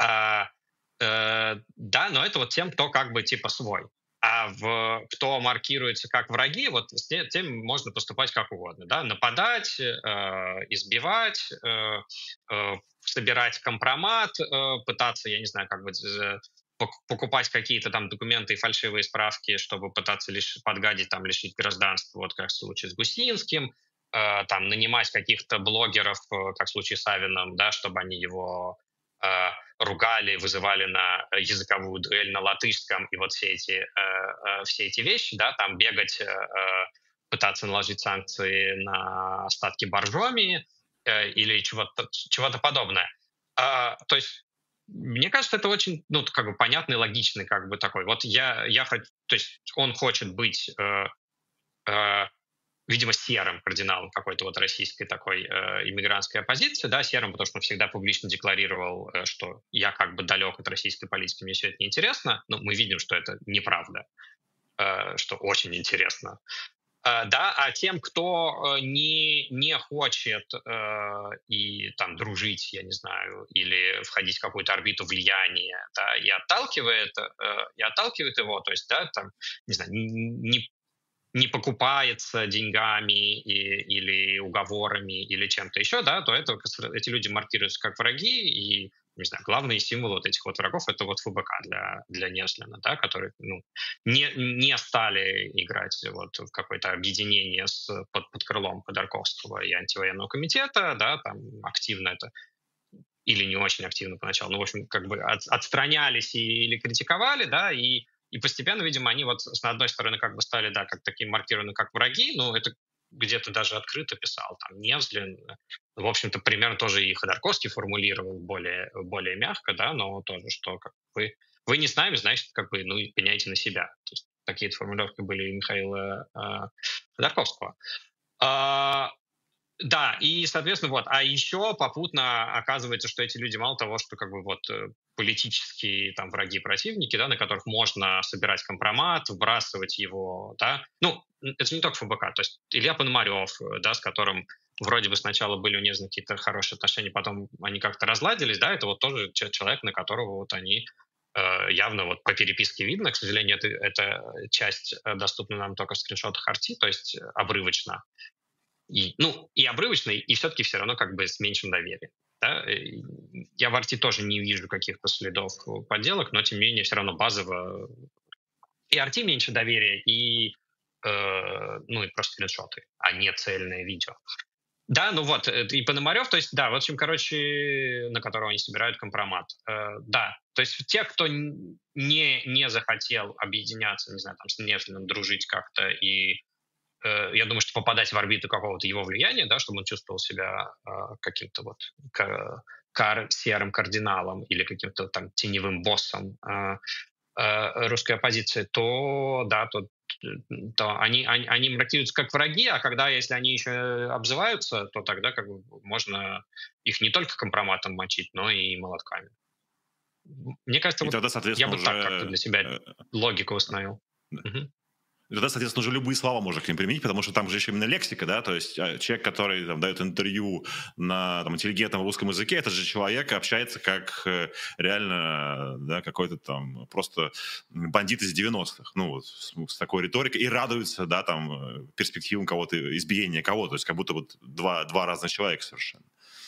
Да, но это вот тем, кто как бы типа свой. Кто маркируется как враги, вот с тем можно поступать как угодно. Да? Нападать, избивать, собирать компромат, пытаться, я не знаю, как бы покупать какие-то там документы и фальшивые справки, чтобы пытаться подгадить, там, лишить гражданства, вот как в случае с Гусинским, там, нанимать каких-то блогеров, как в случае с Савиным, да, чтобы они его ругали, вызывали на языковую дуэль на латышском, и вот все эти вещи, да, там бегать, пытаться наложить санкции на остатки Боржоми или чего-то подобное. То есть мне кажется, это очень, ну, как бы понятный, логичный, как бы такой. Вот то есть он хочет быть видимо, серым кардиналом какой-то вот российской такой иммигрантской оппозиции, да, серым, потому что он всегда публично декларировал, что я как бы далек от российской политики, мне все это неинтересно, но мы видим, что это неправда, что очень интересно. Да, а тем, кто не хочет и там дружить, я не знаю, или входить в какую-то орбиту влияния, да, и отталкивает его, то есть, да, там, не знаю, не покупается деньгами или уговорами или чем-то еще, да, то эти люди маркируются как враги, и не знаю, главные символы вот этих вот врагов — это вот ФБК для Неслина, да, которые, ну, не стали играть вот в какое-то объединение под крылом Ходорковского и антивоенного комитета, да, там активно это или не очень активно поначалу, ну, в общем, как бы отстранялись или критиковали, да, и постепенно, видимо, они вот с одной стороны как бы стали, да, как такие маркированы как враги, но это где-то даже открыто писал, там, Невзлин, в общем-то, примерно тоже и Ходорковский формулировал более мягко, да, но тоже, что как вы не с нами, значит, как бы, ну, и пеняйте на себя. То есть такие формулировки были и Михаила Ходорковского. Да, и, соответственно, вот. А еще попутно оказывается, что эти люди мало того, что как бы вот политические там враги, противники, да, на которых можно собирать компромат, вбрасывать его, да. Ну, это же не только ФБК. То есть Илья Пономарев, да, с которым вроде бы сначала были у Невзина какие-то хорошие отношения, потом они как-то разладились, да, это вот тоже человек, на которого вот они явно вот по переписке видно. К сожалению, это часть доступна нам только в скриншотах арти, то есть обрывочно. И обрывочный, и все-таки все равно как бы с меньшим доверием. Да? Я в арти тоже не вижу каких-то следов подделок, но тем не менее все равно базово и арти меньше доверия, ну и просто скриншоты, а не цельное видео. Да, ну вот, и Пономарев, то есть, да, в общем, короче, на которого они собирают компромат. Да, то есть те, кто не захотел объединяться, не знаю, там, с Невзлиным, дружить как-то и я думаю, что попадать в орбиту какого-то его влияния, да, чтобы он чувствовал себя каким-то вот серым кардиналом или каким-то там теневым боссом русской оппозиции, то да, то они маркируются как враги, а когда, если они еще обзываются, то тогда как бы можно их не только компроматом мочить, но и молотками. Мне кажется, И вот тогда, я соответственно, бы так как-то для себя логику установил. И тогда, соответственно, уже любые слова можно к ним применить, потому что там же еще именно лексика, да, то есть человек, который там дает интервью на там, интеллигентном русском языке, этот же человек общается как реально, да, какой-то там просто бандит из 90-х, ну, вот, с такой риторикой, и радуется, да, там, перспективам кого-то, избиения кого-то, то есть как будто вот два разных человека совершенно.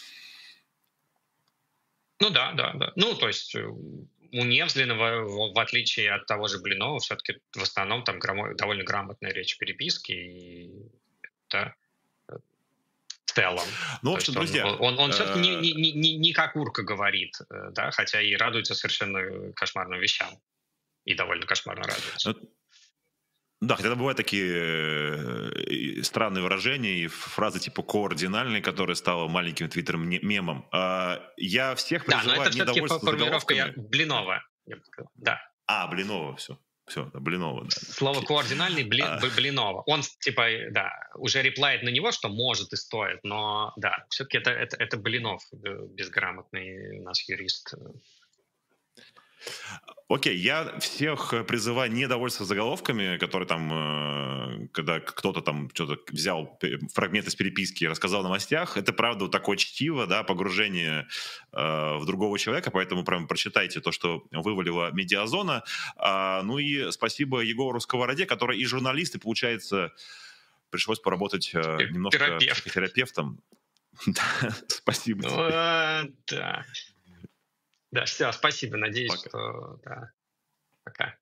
Ну да. Ну, то есть у Невзлина, в отличие от того же Блинова, все-таки в основном там довольно грамотная речь переписки, и это в целом. Ну, в То общем, есть друзья... он все-таки не как урка говорит, да, хотя и радуется совершенно кошмарным вещам, и довольно кошмарно радуется. Да, хотя бывают такие странные выражения и фразы типа координальные, которые стало маленьким твиттер-мемом. Я всех призываю не довольствоваться заголовками. Блинова, я бы сказал, да. Блинова, все, да, Блинова, да. Слово координальный Блинова. Он типа, да, уже реплает на него, что может и стоит, но да, все-таки это Блинов, безграмотный у нас юрист. Окей, я всех призываю не довольствоваться заголовками, которые там, когда кто-то там что-то взял фрагмент из переписки и рассказал о новостях. Это, правда, вот такое чтиво, да, погружение в другого человека, поэтому прям прочитайте то, что вывалила Медиазона. Ну и спасибо Егору Сковороде, который и журналист, и, получается, пришлось поработать немножко психотерапевтом. Спасибо тебе. Да. Да, все, спасибо, надеюсь, что... Да. Пока.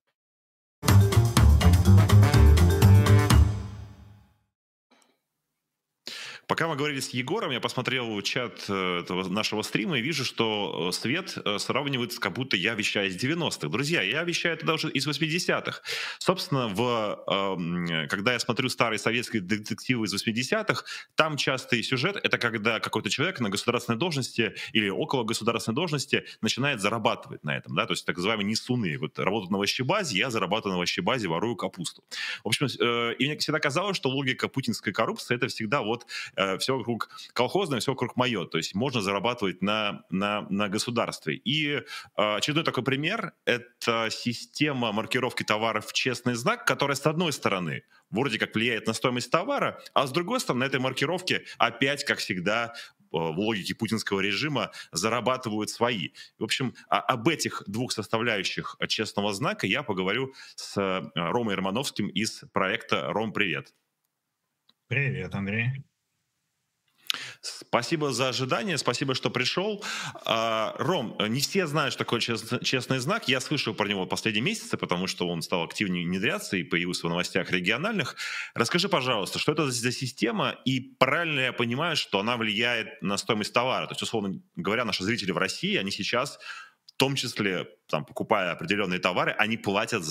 Пока мы говорили с Егором, я посмотрел чат нашего стрима и вижу, что Свет сравнивает, как будто я вещаю из 90-х. Друзья, я вещаю тогда уже из 80-х. Собственно, когда я смотрю старые советские детективы из 80-х, там частый сюжет — это когда какой-то человек на государственной должности или около государственной должности начинает зарабатывать на этом, да, то есть так называемые несуны. Вот работают на овощебазе, я зарабатываю на овощебазе, ворую капусту. В общем, и мне всегда казалось, что логика путинской коррупции — это всегда вот все вокруг колхозное, все вокруг мое. То есть можно зарабатывать на государстве. И очередной такой пример — это система маркировки товаров в честный знак, которая, с одной стороны, вроде как влияет на стоимость товара, а с другой стороны, на этой маркировке опять, как всегда, в логике путинского режима зарабатывают свои. В общем, об этих двух составляющих честного знака я поговорю с Ромой Романовским из проекта «Ром, привет». Привет, Андрей. Спасибо за ожидание, спасибо, что пришел. Ром, не все знают, что такое честный знак. Я слышал про него последние месяцы, потому что он стал активнее внедряться и появился в новостях региональных. Расскажи, пожалуйста, что это за система, и правильно ли я понимаю, что она влияет на стоимость товара? То есть, условно говоря, наши зрители в России, они сейчас, в том числе, там, покупая определенные товары, они платят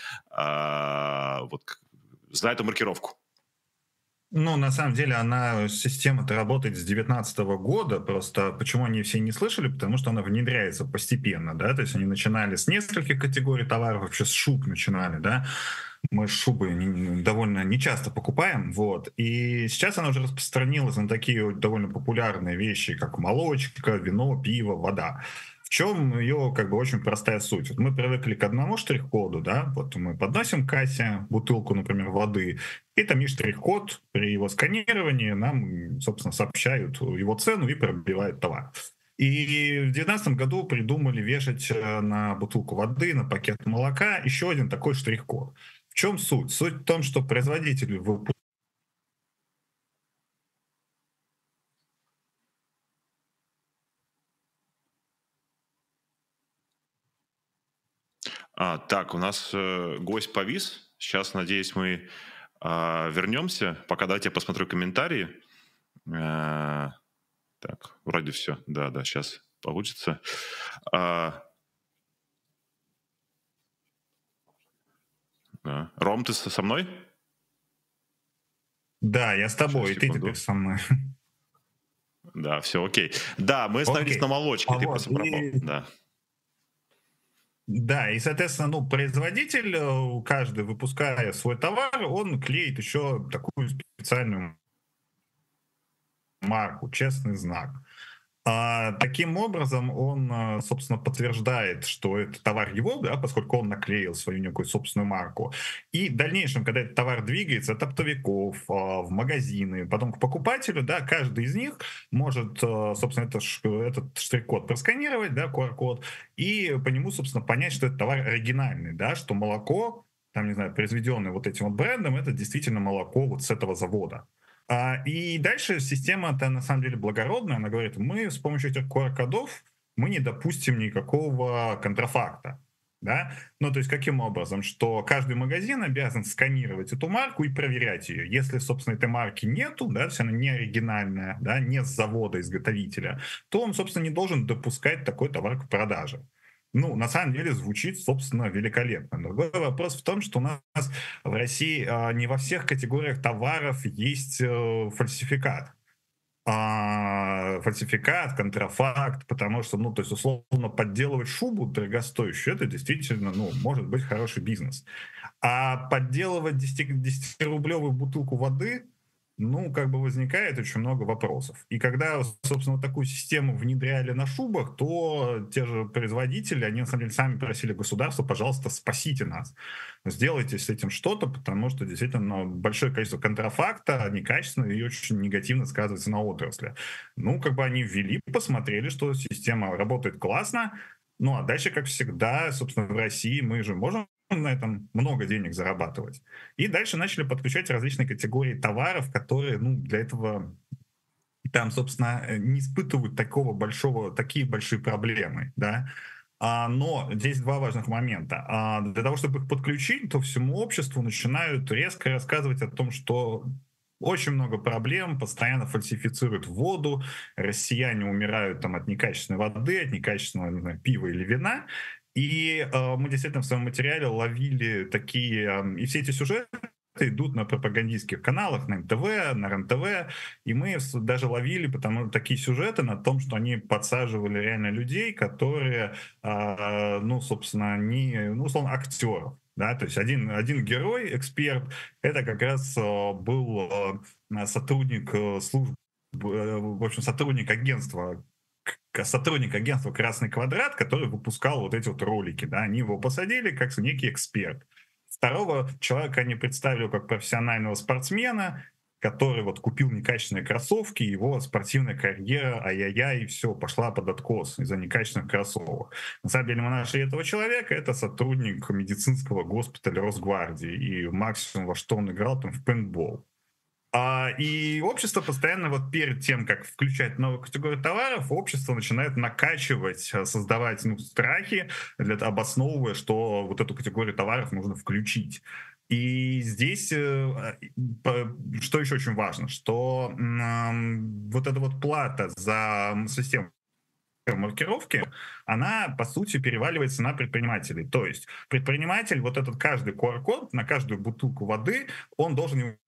за эту маркировку. Ну, на самом деле, система-то работает с 2019 года, просто почему они все не слышали, потому что она внедряется постепенно, да, то есть они начинали с нескольких категорий товаров, вообще с шуб начинали, да, мы шубы довольно нечасто покупаем, вот, и сейчас она уже распространилась на такие довольно популярные вещи, как молочка, вино, пиво, вода. В чем ее как бы очень простая суть? Вот мы привыкли к одному штрих-коду, да, вот мы подносим к кассе бутылку, например, воды, и там есть штрих-код, при его сканировании нам, собственно, сообщают его цену и пробивают товар. И в 2019 году придумали вешать на бутылку воды, на пакет молока еще один такой штрих-код. В чем суть? Суть в том, что производитель выпускает. Так, у нас гость повис. Сейчас, надеюсь, мы вернемся. Пока дайте я посмотрю комментарии. Так, вроде все. Да, сейчас получится. Ром, ты со мной? Да, я с тобой, и ты теперь со мной. Да, все окей. Да, мы остановились на молочке, ты просто пропал. Да. Да, и, соответственно, производитель, каждый, выпуская свой товар, он клеит еще такую специальную марку, честный знак. Таким образом, он, собственно, подтверждает, что это товар его, да, поскольку он наклеил свою некую собственную марку. И в дальнейшем, когда этот товар двигается от оптовиков в магазины, потом к покупателю, да, каждый из них может, собственно, этот штрих-код просканировать, да, QR-код, и по нему, собственно, понять, что это товар оригинальный, да, что молоко, там, не знаю, произведенное вот этим вот брендом, это действительно молоко вот с этого завода. И дальше система-то на самом деле благородная, она говорит, мы с помощью этих QR-кодов мы не допустим никакого контрафакта. Да? Ну, то есть каким образом? Что каждый магазин обязан сканировать эту марку и проверять ее. Если, собственно, этой марки нету, да, то есть она не оригинальная, да, не с завода-изготовителя, то он, собственно, не должен допускать такой товар к продаже. Ну, на самом деле звучит, собственно, великолепно. Другой вопрос в том, что у нас в России не во всех категориях товаров есть фальсификат. Фальсификат, контрафакт, потому что, то есть, условно, подделывать шубу дорогостоящую, это действительно, может быть хороший бизнес. А подделывать 10-рублевую бутылку воды, возникает очень много вопросов. И когда, собственно, такую систему внедряли на шубах, то те же производители, они, на самом деле, сами просили государство, пожалуйста, спасите нас. Сделайте с этим что-то, потому что, действительно, большое количество контрафакта некачественно и очень негативно сказывается на отрасли. Они ввели, посмотрели, что система работает классно, а дальше, как всегда, собственно, в России мы же можем на этом много денег зарабатывать. И дальше начали подключать различные категории товаров, которые, для этого там, собственно, не испытывают такие большие проблемы, да. Но здесь два важных момента. Для того, чтобы их подключить, то всему обществу начинают резко рассказывать о том, что очень много проблем, постоянно фальсифицируют воду, россияне умирают там от некачественной воды, от некачественного, не знаю, пива или вина. И мы действительно в своем материале ловили такие... И все эти сюжеты идут на пропагандистских каналах, на МТВ, на РЕН-ТВ, и мы даже ловили такие сюжеты на том, что они подсаживали реально людей, которые, собственно, условно, актеров. Да, то есть один герой, эксперт, это как раз был сотрудник службы, в общем, сотрудник агентства «Красный квадрат», который выпускал вот эти вот ролики. Да, они его посадили как некий эксперт. Второго человека они представили как профессионального спортсмена, который вот купил некачественные кроссовки, его спортивная карьера, ай-яй-яй, и все, пошла под откос из-за некачественных кроссовок. На самом деле мы нашли этого человека, это сотрудник медицинского госпиталя Росгвардии, и максимум, во что он играл, там, в пейнтбол. И общество постоянно вот перед тем, как включать новую категорию товаров, общество начинает накачивать, создавать страхи, обосновывая, что вот эту категорию товаров нужно включить. И здесь, что еще очень важно, что вот эта вот плата за систему маркировки, она, по сути, переваливается на предпринимателей. То есть предприниматель, вот этот каждый QR-код на каждую бутылку воды, он должен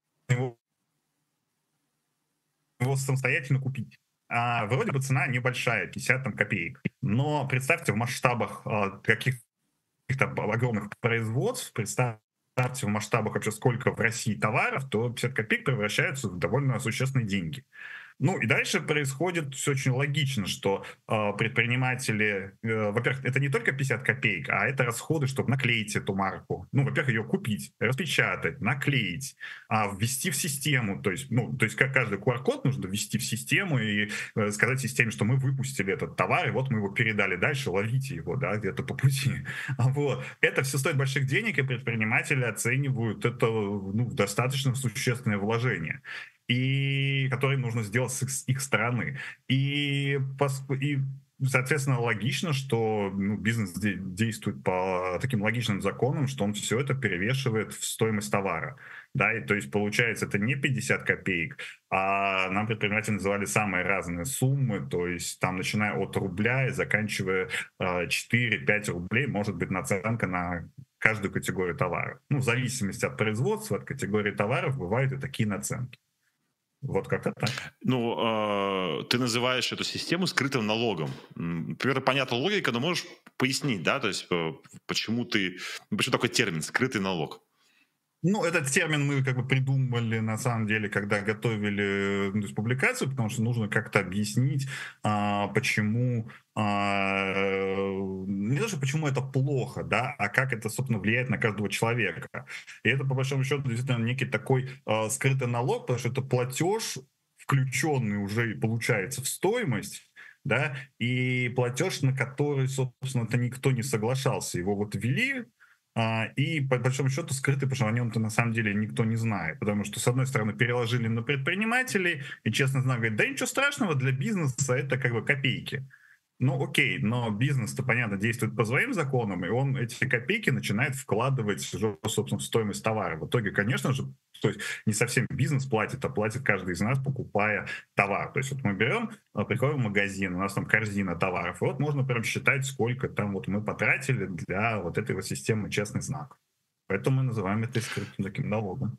его самостоятельно купить. Вроде бы цена небольшая, 50 там, копеек. Но представьте в масштабах каких-то огромных производств, представьте в масштабах вообще сколько в России товаров, то 50 копеек превращаются в довольно существенные деньги. Ну и дальше происходит все очень логично, что предприниматели, во-первых, это не только 50 копеек, а это расходы, чтобы наклеить эту марку. Ну, во-первых, ее купить, распечатать, наклеить, ввести в систему. То есть как каждый QR-код нужно ввести в систему и сказать системе, что мы выпустили этот товар, и вот мы его передали дальше, ловите его, да, где-то по пути. Вот. Это все стоит больших денег, и предприниматели оценивают это достаточно существенное вложение, и которые нужно сделать с их стороны. И соответственно, логично, что бизнес действует по таким логичным законам, что он все это перевешивает в стоимость товара. Да, и то есть получается это не 50 копеек, а нам предприниматели называли самые разные суммы, то есть там начиная от рубля и заканчивая 4-5 рублей может быть наценка на каждую категорию товаров. Ну, в зависимости от производства, от категории товаров бывают и такие наценки. Вот как-то так. Ну, ты называешь эту систему скрытым налогом. Например, понятна логика, но можешь пояснить, да, то есть почему такой термин «скрытый налог»? Ну, этот термин мы как бы придумали, на самом деле, когда готовили публикацию, потому что нужно как-то объяснить, почему, не то, что почему это плохо, да, а как это, собственно, влияет на каждого человека. И это, по большому счету, действительно некий такой скрытый налог, потому что это платеж, включенный уже, получается, в стоимость, да, и платеж, на который, собственно-то, никто не соглашался. Его вот ввели, и, по большому счету, скрытый, потому что о нем-то на самом деле никто не знает. Потому что, с одной стороны, переложили на предпринимателей, и честно знаю, говорят, да ничего страшного, для бизнеса это как бы копейки. Ну окей, но бизнес-то, понятно, действует по своим законам, и он эти копейки начинает вкладывать, собственно, в стоимость товара. В итоге, конечно же, то есть не совсем бизнес платит, а платит каждый из нас, покупая товар. То есть вот мы берем, приходим в магазин, у нас там корзина товаров, и вот можно прям считать, сколько там вот мы потратили для вот этой вот системы «Честный знак». Поэтому мы называем это скрытым таким налогом.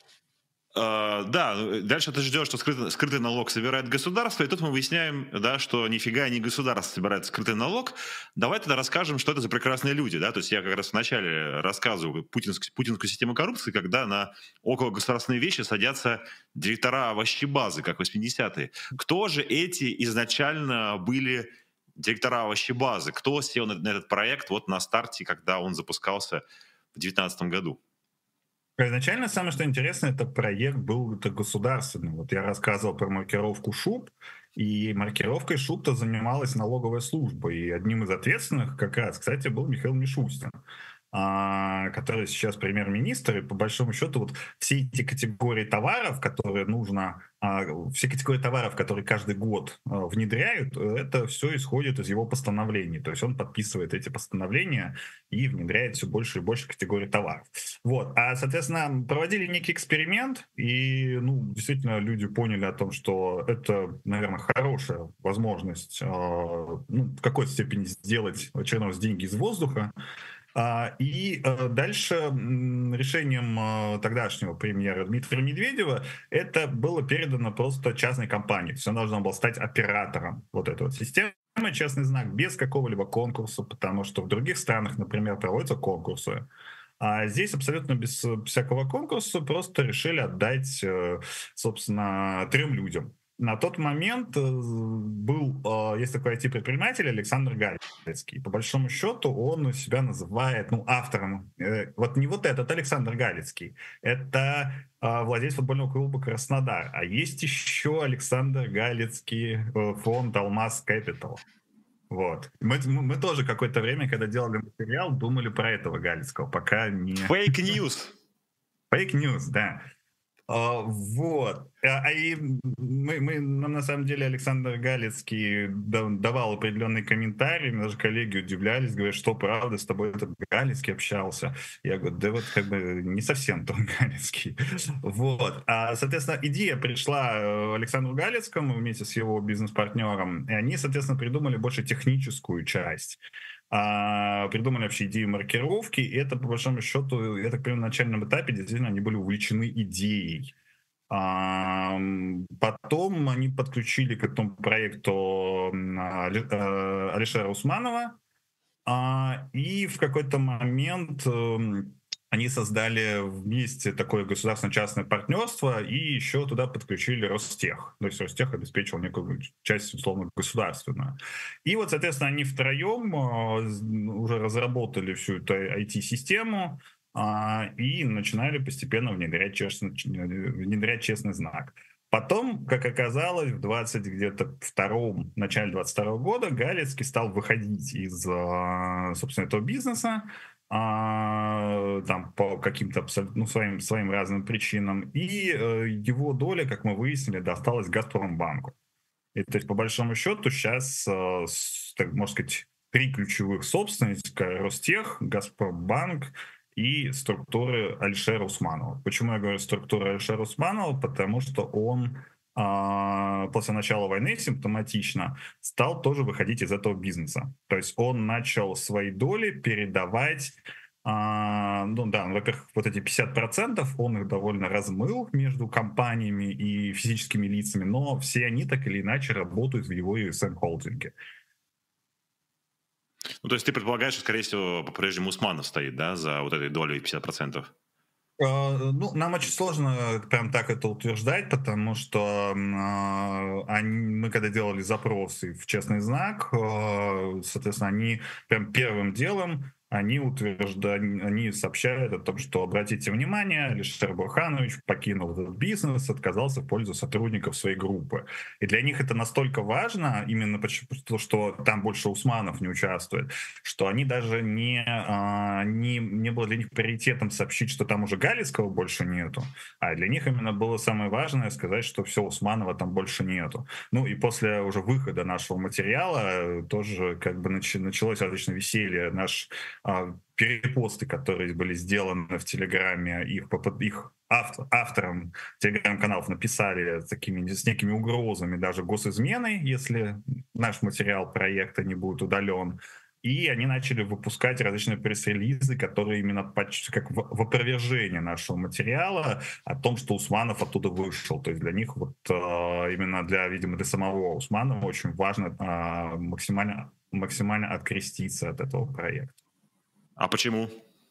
Да, дальше ты ждешь, что скрытый налог собирает государство, и тут мы выясняем, да, что нифига не государство собирает скрытый налог. Давай тогда расскажем, что это за прекрасные люди. Да? То есть я как раз вначале рассказываю путинскую систему коррупции, когда на около государственные вещи садятся директора овощебазы, как 80-е. Кто же эти изначально были директора овощебазы? Кто сел на этот проект вот на старте, когда он запускался в 2019 году? Изначально самое что интересно, это проект был государственный. Вот я рассказывал про маркировку шуб, и маркировкой шуб-то занималась налоговая служба. И одним из ответственных как раз, кстати, был Михаил Мишустин, который сейчас премьер-министр, и по большому счету вот все эти категории товаров, которые нужно, все категории товаров, которые каждый год внедряют, это все исходит из его постановлений. То есть он подписывает эти постановления и внедряет все больше и больше категорий товаров. Вот. А, соответственно, проводили некий эксперимент, и действительно люди поняли о том, что это, наверное, хорошая возможность в какой-то степени сделать очередной раз деньги из воздуха. И дальше решением тогдашнего премьера Дмитрия Медведева это было передано просто частной компании. То есть она должна была стать оператором вот этой вот системы «Честный знак» без какого-либо конкурса, потому что в других странах, например, проводятся конкурсы. А здесь абсолютно без всякого конкурса просто решили отдать, собственно, 3 людям. На тот момент есть такой IT-предприниматель Александр Галицкий. По большому счету он себя называет автором. Вот не вот этот Александр Галицкий, это владелец футбольного клуба «Краснодар». А есть еще Александр Галицкий, фонд «Алмаз Capital». Вот. Мы тоже какое-то время, когда делали материал, думали про этого Галицкого, пока не... Фейк-ньюс. Фейк-ньюс, да. Вот. Нам на самом деле Александр Галицкий давал определенные комментарии, даже коллеги удивлялись, говорят, что правда, с тобой этот Галицкий общался. Я говорю, да вот как бы не совсем тот Галицкий. Вот. Соответственно, идея пришла Александру Галицкому вместе с его бизнес-партнером, и они, соответственно, придумали больше техническую часть. Придумали вообще идею маркировки, и это, по большому счету, я так понимаю, на начальном этапе действительно они были увлечены идеей. Потом они подключили к этому проекту Алишера Усманова, и в какой-то момент они создали вместе такое государственно-частное партнерство и еще туда подключили Ростех. То есть Ростех обеспечил некую часть, условно, государственную. И вот, соответственно, они втроем уже разработали всю эту IT-систему и начинали постепенно внедрять честный знак. Потом, как оказалось, в начале 22 года Галицкий стал выходить из, собственно, этого бизнеса, там по каким-то своим разным причинам, и его доля, как мы выяснили, досталась Газпромбанку. И то есть, по большому счету, сейчас, так можно сказать, 3 ключевых собственника: Ростех, Газпромбанк и структуры Алишера Усманова. Почему я говорю структура Алишера Усманова? Потому что он после начала войны симптоматично стал тоже выходить из этого бизнеса. То есть он начал свои доли передавать. Во-первых, вот эти 50% он их довольно размыл между компаниями и физическими лицами, но все они так или иначе работают в его ESM-холдинге. Ну, то есть ты предполагаешь, что, скорее всего, по-прежнему Усманов стоит, да, за вот этой долей 50%? Нам очень сложно прям так это утверждать, потому что мы когда делали запросы в честный знак, соответственно, они прям первым делом они сообщают о том, что, обратите внимание, Алишер Бурханович покинул этот бизнес, отказался в пользу сотрудников своей группы. И для них это настолько важно, именно потому, что там больше Усманов не участвует, что они даже не было для них приоритетом сообщить, что там уже Галицкого больше нету, а для них именно было самое важное сказать, что все, Усманова там больше нету. Ну и после уже выхода нашего материала тоже как бы началось различное веселье. Перепосты, которые были сделаны в Телеграме, их авторам Телеграм-каналов написали с некими угрозами, даже госизменой, если наш материал проекта не будет удален. И они начали выпускать различные пресс-релизы, которые именно как в опровержение нашего материала о том, что Усманов оттуда вышел. То есть для них именно видимо, для самого Усманова очень важно максимально откреститься от этого проекта. А почему?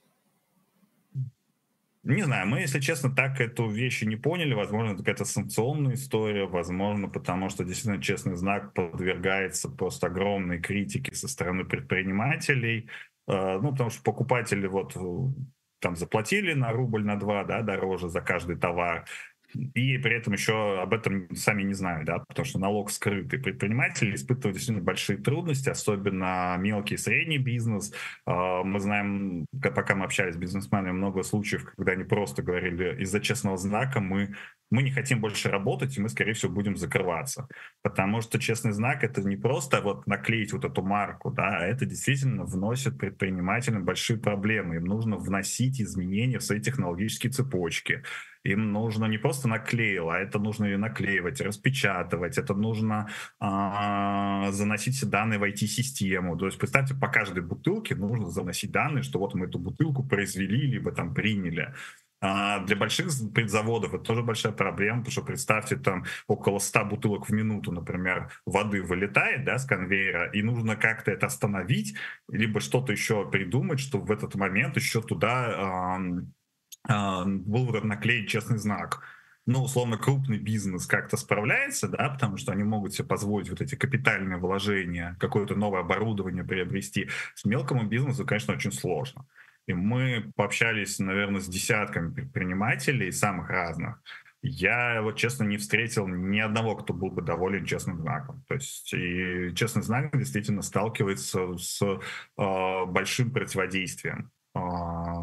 Не знаю, мы, если честно, так эту вещь не поняли. Возможно, это какая-то санкционная история, возможно, потому что действительно честный знак подвергается просто огромной критике со стороны предпринимателей. Потому что покупатели там заплатили на рубль, на 2, да, дороже за каждый товар. И при этом еще об этом сами не знают, да, потому что налог скрытый. Предприниматели испытывают действительно большие трудности, особенно мелкий и средний бизнес. Мы знаем, пока мы общались с бизнесменами, много случаев, когда они просто говорили: из-за честного знака мы не хотим больше работать, и мы, скорее всего, будем закрываться. Потому что честный знак — это не просто наклеить вот эту марку, да, а это действительно вносит предпринимателям большие проблемы. Им нужно вносить изменения в свои технологические цепочки. Им нужно не просто наклеил, а это нужно и наклеивать, распечатывать, это нужно заносить все данные в IT-систему. То есть, представьте, по каждой бутылке нужно заносить данные, что вот мы эту бутылку произвели, либо там приняли. Для больших предзаводов это тоже большая проблема, потому что представьте, там около 100 бутылок в минуту, например, воды вылетает, да, с конвейера, и нужно как-то это остановить, либо что-то еще придумать, чтобы в этот момент еще туда был вот наклеить честный знак. Условно, крупный бизнес как-то справляется, да, потому что они могут себе позволить вот эти капитальные вложения, какое-то новое оборудование приобрести. С мелкому бизнесу, конечно, очень сложно. И мы пообщались, наверное, с десятками предпринимателей самых разных. Я, честно, не встретил ни одного, кто был бы доволен честным знаком. То есть и честный знак действительно сталкивается с большим противодействием.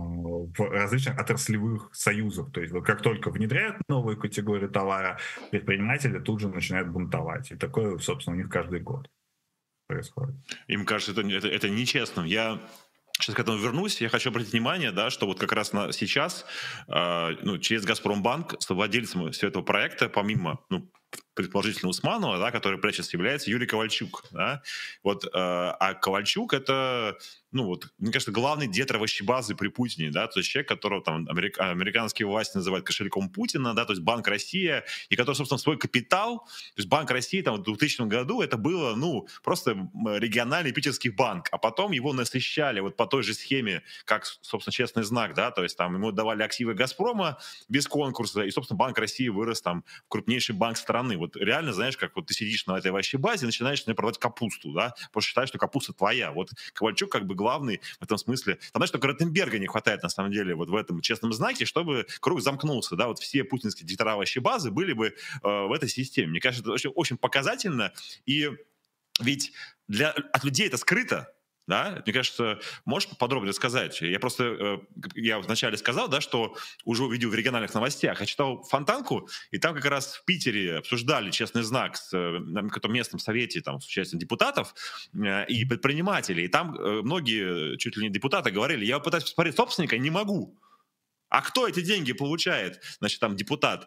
в различных отраслевых союзах. То есть вот как только внедряют новую категорию товара, предприниматели тут же начинают бунтовать. И такое, собственно, у них каждый год происходит. Им кажется, это нечестным. Я сейчас к этому вернусь. Я хочу обратить внимание, да, что вот как раз сейчас через «Газпромбанк» совладельцем всего этого проекта, помимо предположительно Усманова, да, который прячется, является Юрий Ковальчук. Да? Вот, а Ковальчук — это, мне кажется, главный дед овощебазы при Путине, да, то есть человек, которого там американские власти называют кошельком Путина, да, то есть Банк России, и который, собственно, свой капитал, то есть Банк России там в 2000 году это было, просто региональный питерский банк, а потом его насыщали вот по той же схеме, как, собственно, Честный знак, да, то есть там ему давали активы Газпрома без конкурса, и, собственно, Банк России вырос там в крупнейший банк страны. Вот реально, знаешь, как вот ты сидишь на этой овощебазе и начинаешь продавать капусту, да, потому что считаешь, что капуста твоя. Вот Ковальчук как бы главный в этом смысле. Там, знаешь, только Ротенберга не хватает, на самом деле, вот в этом Честном знаке, чтобы круг замкнулся, да, вот все путинские директора овощебазы были бы в этой системе. Мне кажется, это очень, очень показательно, и ведь от людей это скрыто. Да? Мне кажется, можешь подробнее рассказать? Я вначале сказал, да, что уже увидел в региональных новостях. Я читал Фонтанку, и там как раз в Питере обсуждали «Честный знак» на каком-то местном совете там, с участием депутатов и предпринимателей. И там многие, чуть ли не депутаты, говорили: я пытаюсь посмотреть собственника, не могу. А кто эти деньги получает? Значит, там депутат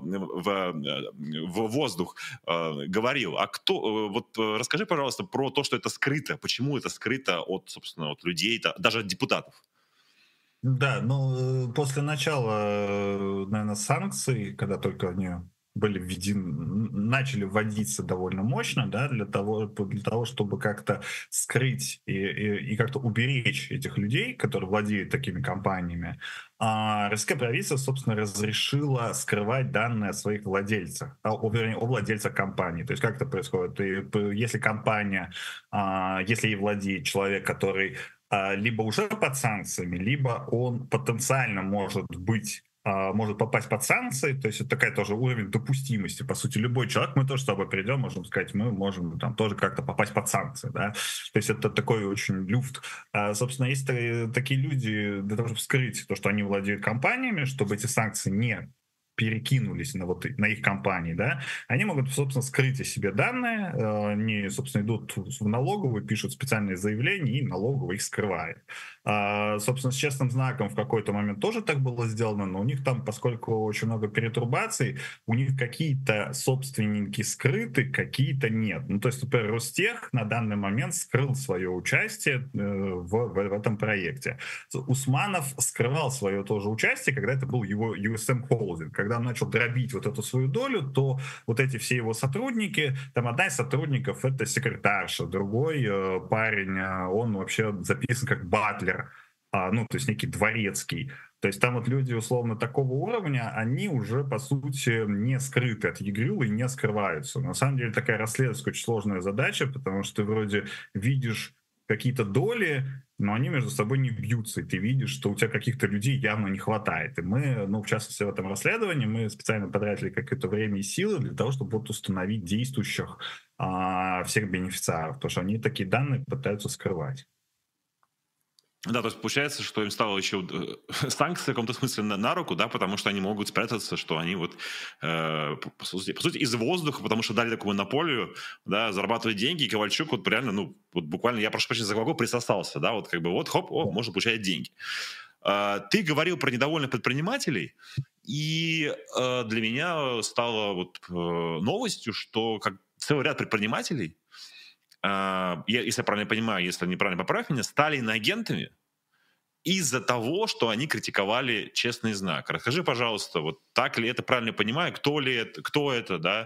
в воздух говорил. А кто? Вот расскажи, пожалуйста, про то, что это скрыто. Почему это скрыто от, собственно, от людей, даже от депутатов? Да, после начала, наверное, санкций, когда только они были начали вводиться довольно мочно, да, для того, чтобы как-то скрыть и как-то уберечь этих людей, которые владеют такими компаниями, российское правительство, собственно, разрешило скрывать данные о своих владельцах, вернее, о владельцах компании. То есть как это происходит? Если компания, если ей владеет человек, который либо уже под санкциями, либо он потенциально может попасть под санкции, то есть это такая тоже уровень допустимости. По сути, любой человек, мы тоже с тобой придем, можем сказать, мы можем там тоже как-то попасть под санкции, да. То есть это такой очень люфт. Собственно, есть такие люди, для того, чтобы скрыть то, что они владеют компаниями, чтобы эти санкции не перекинулись на их компании, да, они могут, собственно, скрыть о себе данные, они, собственно, идут в налоговую, пишут специальные заявления, и налоговая их скрывает. Собственно, с Честным знаком в какой-то момент тоже так было сделано, но у них там, поскольку очень много перетурбаций, у них какие-то собственники скрыты, какие-то нет. То есть, например, Ростех на данный момент скрыл свое участие в этом проекте. Усманов скрывал свое тоже участие, когда это был его USM Holding. Когда он начал дробить вот эту свою долю, то вот эти все его сотрудники, там одна из сотрудников — это секретарша, другой парень, он вообще записан как батлер, то есть некий дворецкий. То есть там вот люди условно такого уровня, они уже, по сути, не скрыты от ЕГРЮ и не скрываются. На самом деле такая расследовательская очень сложная задача, потому что ты вроде видишь какие-то доли, но они между собой не бьются, и ты видишь, что у тебя каких-то людей явно не хватает. И мы, в частности, в этом расследовании мы специально потратили какое-то время и силы для того, чтобы вот установить действующих всех бенефициаров, потому что они такие данные пытаются скрывать. Да, то есть получается, что им стало еще санкции в каком-то смысле на руку, да, потому что они могут спрятаться, что они вот, по сути, из воздуха, потому что дали такую монополию, да, зарабатывать деньги, и Ковальчук вот реально, вот буквально, я прошу прощения за глагол, присосался, да, вот как бы вот, хоп, можно получать деньги. Ты говорил про недовольных предпринимателей, и для меня стало вот новостью, что целый ряд предпринимателей, если я правильно понимаю, если неправильно поправь меня, стали иноагентами из-за того, что они критиковали Честный знак. Расскажи, пожалуйста, вот так ли это, правильно понимаю, кто это, да,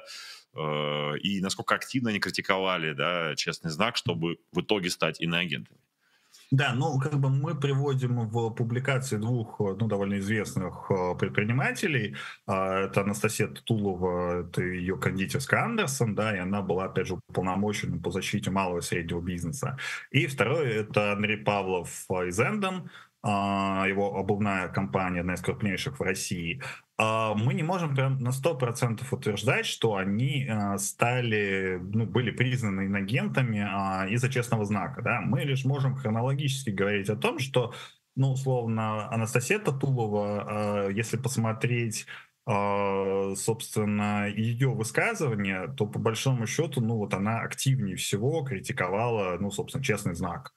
и насколько активно они критиковали, да, Честный знак, чтобы в итоге стать иноагентами. Да, мы приводим в публикации двух довольно известных предпринимателей. Это Анастасия Тутулова, это ее кондитерская Андерсон, да, и она была, опять же, уполномоченным по защите малого и среднего бизнеса. И второй — это Андрей Павлов из Эндом, его обувная компания, одна из крупнейших в России. Мы не можем прям на 100% утверждать, что они были признаны инагентами из-за Честного знака. Да? Мы лишь можем хронологически говорить о том, что ну, условно, Анастасия Татулова, если посмотреть, собственно, ее высказывания, то по большому счету, ну, вот она активнее всего критиковала, ну, собственно, «Честный знак».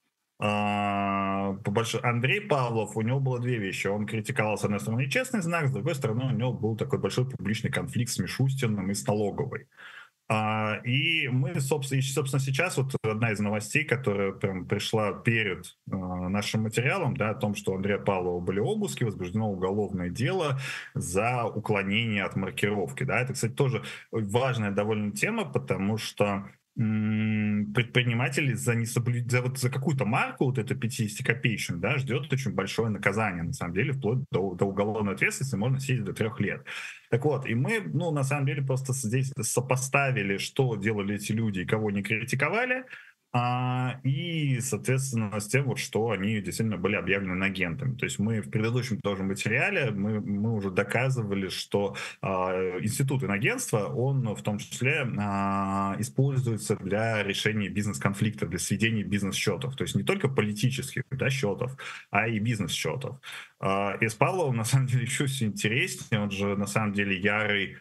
Андрей Павлов, у него было две вещи. Он критиковал, с одной стороны, «Честный знак», с другой стороны, у него был такой большой публичный конфликт с Мишустиным и с налоговой. И мы, собственно, сейчас вот одна из новостей, которая прям пришла перед нашим материалом, да, о том, что у Андрея Павлова были обыски, возбуждено уголовное дело за уклонение от маркировки. Да. Это, кстати, тоже важная довольно тема, потому что предприниматели за какую-то марку, вот это 50-копеечную, да, ждет очень большое наказание, на самом деле, вплоть до уголовной ответственности можно сидеть до 3 лет. Так вот, и мы, ну, на самом деле, просто здесь сопоставили, что делали эти люди и кого не критиковали, и, соответственно, с тем, вот, что они действительно были объявлены агентами. То есть мы в предыдущем тоже материале, мы уже доказывали, что институт инагентства, он в том числе используется для решения бизнес-конфликтов, для сведения бизнес-счетов. То есть не только политических, да, счетов, а и бизнес-счетов. И с Павловым, на самом деле, еще все интереснее. Он же, на самом деле, ярый...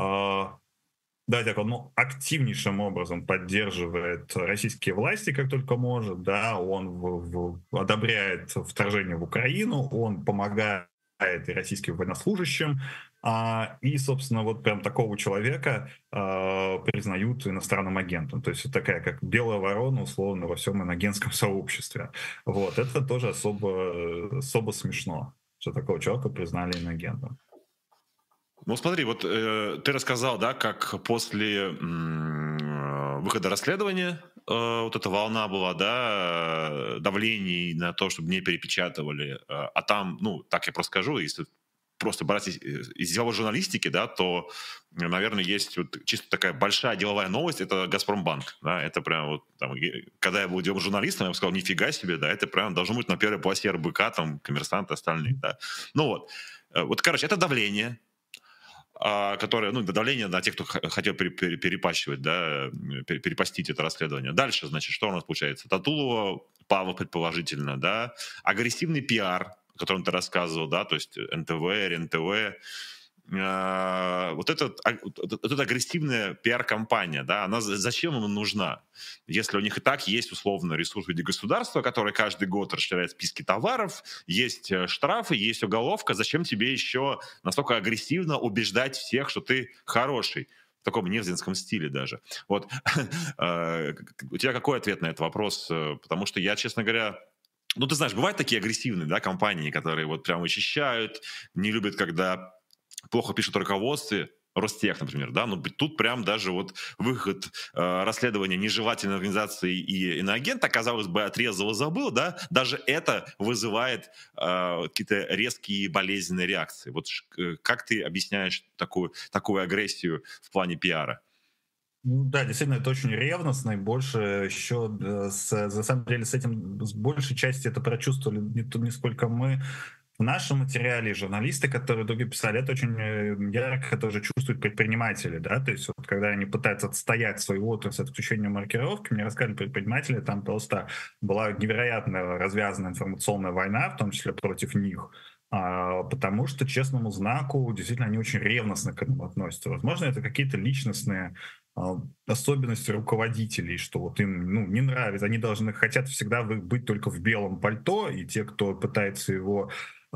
Да, так он активнейшим образом поддерживает российские власти, как только может, да, он одобряет вторжение в Украину, он помогает и российским военнослужащим, и, собственно, вот прям такого человека признают иностранным агентом. То есть это такая, как белая ворона, условно, во всем инагентском сообществе. Вот, это тоже особо смешно, что такого человека признали инагентом. Ну, смотри, вот ты рассказал, да, как после выхода расследования вот эта волна была, да, давлений на то, чтобы не перепечатывали, а там, ну, так я просто скажу, если просто брать из деловой журналистики, да, то, наверное, есть вот чисто такая большая деловая новость, это «Газпромбанк», да, это прям вот, там, когда я был деловым журналистом, я бы сказал, нифига себе, да, это прям должно быть на первой полосе РБК, там, «Коммерсант» и остальные, да. Ну вот, короче, это давление, которое, ну, давление на тех, кто хотел перепащивать, да, перепостить это расследование. Дальше, значит, что у нас получается? Татулова, Павлов, предположительно, да, агрессивный пиар, о котором ты рассказывал, да, то есть НТВ, РЕН-ТВ, вот эта агрессивная пиар-компания, да, она зачем им нужна? Если у них и так есть, условно, ресурс в виде государства, который каждый год расширяет списки товаров, есть штрафы, есть уголовка, зачем тебе еще настолько агрессивно убеждать всех, что ты хороший? В таком невзинском стиле даже. Вот. У тебя какой ответ на этот вопрос? Потому что я, честно говоря, ну, ты знаешь, бывают такие агрессивные, да, компании, которые вот прям вычищают, не любят, когда плохо пишут о руководстве, Ростех, например, да, но тут прям даже вот выход расследования нежелательной организации и иноагента, казалось бы, отрезал и забыл, да, даже это вызывает какие-то резкие болезненные реакции. Вот как ты объясняешь такую агрессию в плане пиара? Ну да, действительно, это очень ревностно, и больше еще, на самом деле, с этим, с большей части это прочувствовали не сколько мы в нашем материале, журналисты, которые другие писали, это очень ярко тоже чувствуют предприниматели, да, то есть вот когда они пытаются отстоять свою отрасль от включения маркировки, мне рассказали предприниматели, там просто была невероятно развязана информационная война, в том числе против них, потому что «Честному знаку» действительно они очень ревностно к этому относятся. Возможно, это какие-то личностные особенности руководителей, что вот им, ну, не нравится, они хотят всегда быть только в белом пальто, и те, кто пытается его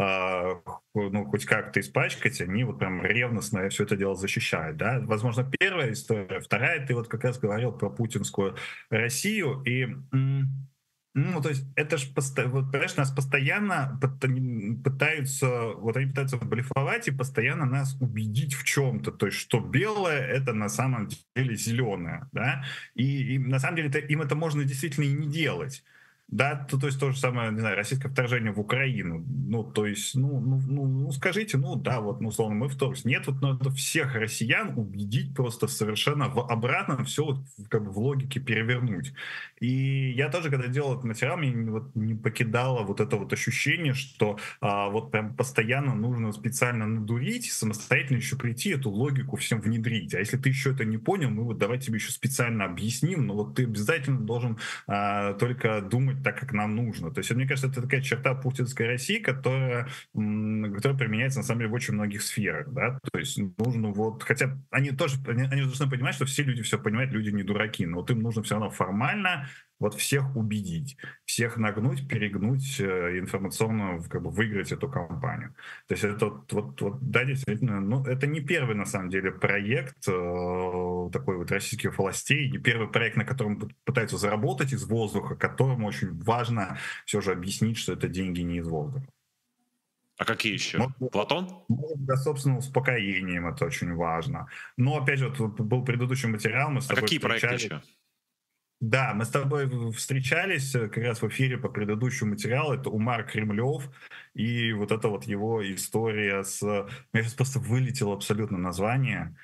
ну, хоть как-то испачкать, они вот прям ревностно все это дело защищают, да. Возможно, первая история. Вторая, ты вот как раз говорил про путинскую Россию, и ну, то есть это ж, вот, понимаешь, нас постоянно пытаются, вот они пытаются блефовать и постоянно нас убедить в чем-то, то есть что белое — это на самом деле зеленое, да, и на самом деле им это можно действительно и не делать. Да, то есть то же самое, не знаю, российское вторжение в Украину. Ну, то есть, скажите, ну да, вот, ну, условно, мы вторглись. Нет, вот надо всех россиян убедить просто совершенно в обратном, все вот как бы в логике перевернуть. И я тоже, когда делал этот материал, мне вот не покидало вот это вот ощущение, что вот прям постоянно нужно специально надурить, самостоятельно еще прийти, эту логику всем внедрить. А если ты еще это не понял, мы вот давай тебе еще специально объясним, но вот ты обязательно должен только думать делать так, как нам нужно. То есть, мне кажется, это такая черта путинской России, которая применяется, на самом деле, в очень многих сферах, да, то есть нужно вот, хотя они же должны понимать, что все люди все понимают, люди не дураки, но вот им нужно все равно формально вот всех убедить, всех нагнуть, перегнуть, информационно как бы выиграть эту кампанию. То есть это да, действительно, ну, это не первый, на самом деле, проект такой вот российских властей, не первый проект, на котором пытаются заработать из воздуха, которому очень важно все же объяснить, что это деньги не из воздуха. А какие еще? Платон? Да, собственно, успокоением это очень важно. Но, опять же, вот был предыдущий материал, мы с тобой какие проекты еще? Да, мы с тобой встречались как раз в эфире по предыдущему материалу. Это Умар Кремлев и вот эта вот его история с... У меня сейчас просто вылетело абсолютно название.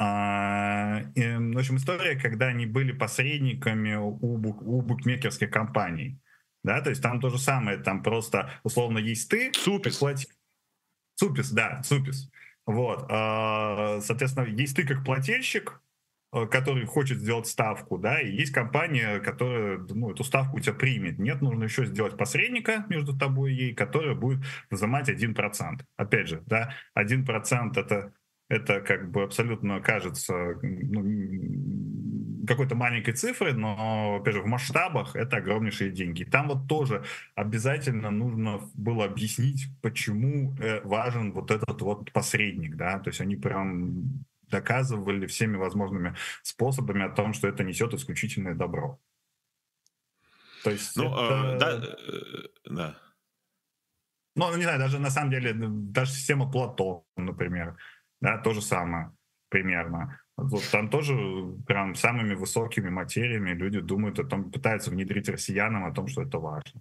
В общем, история, когда они были посредниками у букмекерских компаний. Да, то есть там то же самое, там просто условно есть ты... Цупис. Цупис, да, Цупис. Вот. Соответственно, есть ты как плательщик, который хочет сделать ставку, да, и есть компания, которая, ну, эту ставку у тебя примет. Нет, нужно еще сделать посредника между тобой и ей, который будет взимать 1%. Опять же, да, 1% это как бы абсолютно кажется какой-то маленькой цифрой, но, опять же, в масштабах это огромнейшие деньги. Там вот тоже обязательно нужно было объяснить, почему важен вот этот вот посредник, да, то есть они прям доказывали всеми возможными способами о том, что это несет исключительное добро. То есть да. Ну, не знаю, даже на самом деле, даже система Платон, например, да, то же самое примерно. Вот там тоже прям самыми высокими материями люди думают о том, пытаются внедрить россиянам о том, что это важно.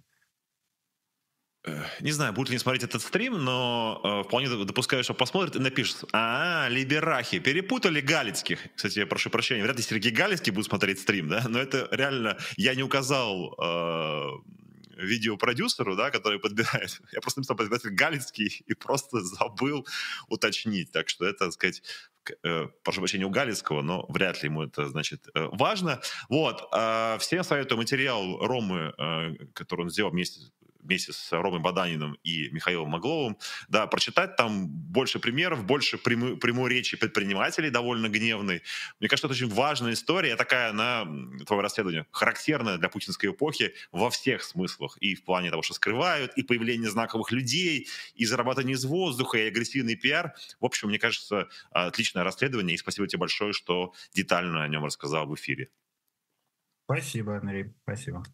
Не знаю, будут ли они смотреть этот стрим, но вполне допускаю, что посмотрят и напишут: либерахи, перепутали Галицких. Кстати, я прошу прощения, вряд ли Сергей Галицкий будет смотреть стрим, да, но это реально, я не указал видеопродюсеру, да, который подбирает. Я просто написал подбиратель Галицкий и просто забыл уточнить. Так что это, так сказать, прошу прощения, у Галицкого, но вряд ли ему это, значит, важно. Вот. Всем советую материал Ромы, который он сделал вместе с Ромой Баданиным и Михаилом Огловым, да, прочитать там больше примеров, больше прямой речи предпринимателей довольно гневной. Мне кажется, это очень важная история, такая, на твое расследование, характерная для путинской эпохи во всех смыслах. И в плане того, что скрывают, и появление знаковых людей, и зарабатывание из воздуха, и агрессивный пиар. В общем, мне кажется, отличное расследование, и спасибо тебе большое, что детально о нем рассказал в эфире. Спасибо, Андрей, спасибо.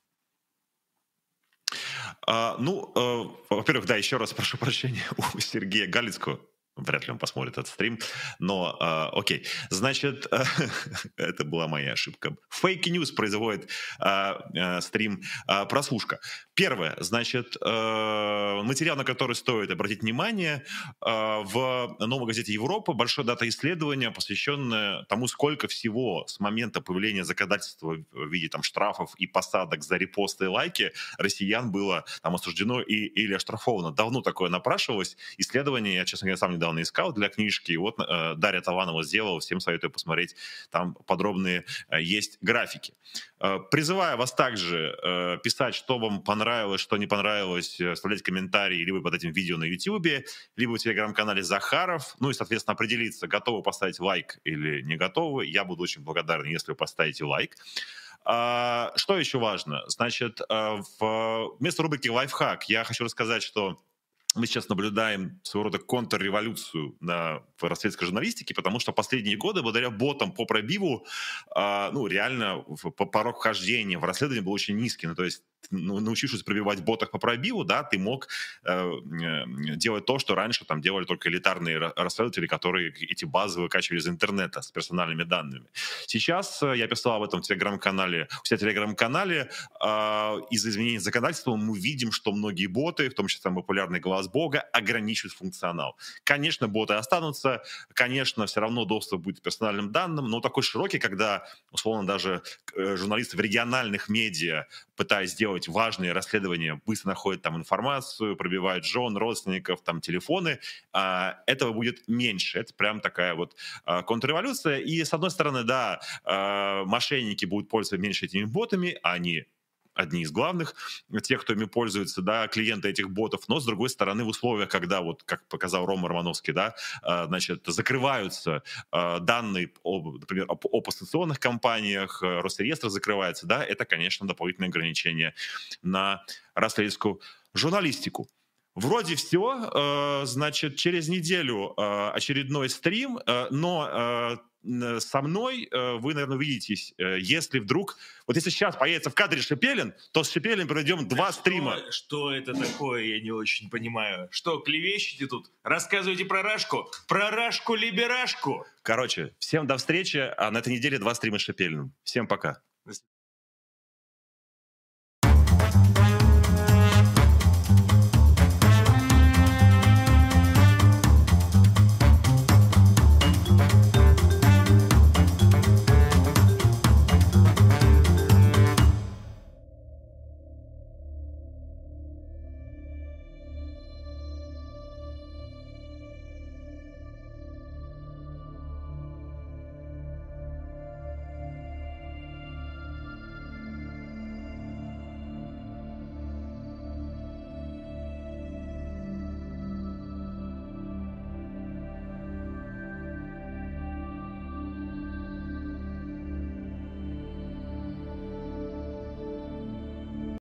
Во-первых, да, еще раз прошу прощения у Сергея Галицкого. Вряд ли он посмотрит этот стрим, но окей. Значит, это была моя ошибка. Fake News производит стрим «Прослушка». Первое, значит, материал, на который стоит обратить внимание, в «Новой газете Европа» большое дата-исследование, посвященное тому, сколько всего с момента появления законодательства в виде там штрафов и посадок за репосты и лайки россиян было там осуждено или оштрафовано. Давно такое напрашивалось. Исследование, я, честно говоря, сам недавно искал для книжки. И вот Дарья Таланова сделала, всем советую посмотреть, там подробные есть графики. Призываю вас также писать, что вам понравилось, что не понравилось, оставлять комментарии либо под этим видео на YouTube, либо в телеграм-канале Захаров, ну и, соответственно, определиться, готовы поставить лайк или не готовы. Я буду очень благодарен, если вы поставите лайк. Что еще важно? Значит, вместо рубрики «Лайфхак» я хочу рассказать, что мы сейчас наблюдаем своего рода контрреволюцию в расследовательской журналистике, потому что последние годы, благодаря ботам по пробиву, реально порог вхождения в расследование был очень низкий. Ну, то есть, научившись пробивать в ботах по пробиву, да, ты мог делать то, что раньше там делали только элитарные расследователи, которые эти базы выкачивали из интернета с персональными данными. Сейчас я писал об этом в телеграм-канале. У себя в телеграм-канале из-за изменений законодательства мы видим, что многие боты, в том числе там популярный «Глаз Бога», ограничивают функционал. Конечно, боты останутся, конечно, все равно доступ будет к персональным данным, но такой широкий, когда, условно, даже журналисты в региональных медиа, пытаясь сделать важные расследования, быстро находят там информацию, пробивают жен, родственников, там телефоны, этого будет меньше. Это прям такая вот контрреволюция. И, с одной стороны, да, мошенники будут пользоваться меньше этими ботами, они одни из главных, тех, кто ими пользуется, да, клиенты этих ботов, но, с другой стороны, в условиях, когда, вот, как показал Рома Романовский, да, значит, закрываются данные, например, о постационных компаниях, Росреестр закрывается, да, это, конечно, дополнительное ограничение на расследовательскую журналистику. Вроде все, значит, через неделю очередной стрим, но со мной вы, наверное, увидитесь, если вдруг... Вот если сейчас появится в кадре Шепелин, то с Шепелиным проведем 2 стрима. Что это такое, я не очень понимаю. Что, клевещете тут? Рассказывайте про Рашку? Про Рашку-либерашку? Короче, всем до встречи, а на этой неделе 2 стрима с Шепелиным. Всем пока.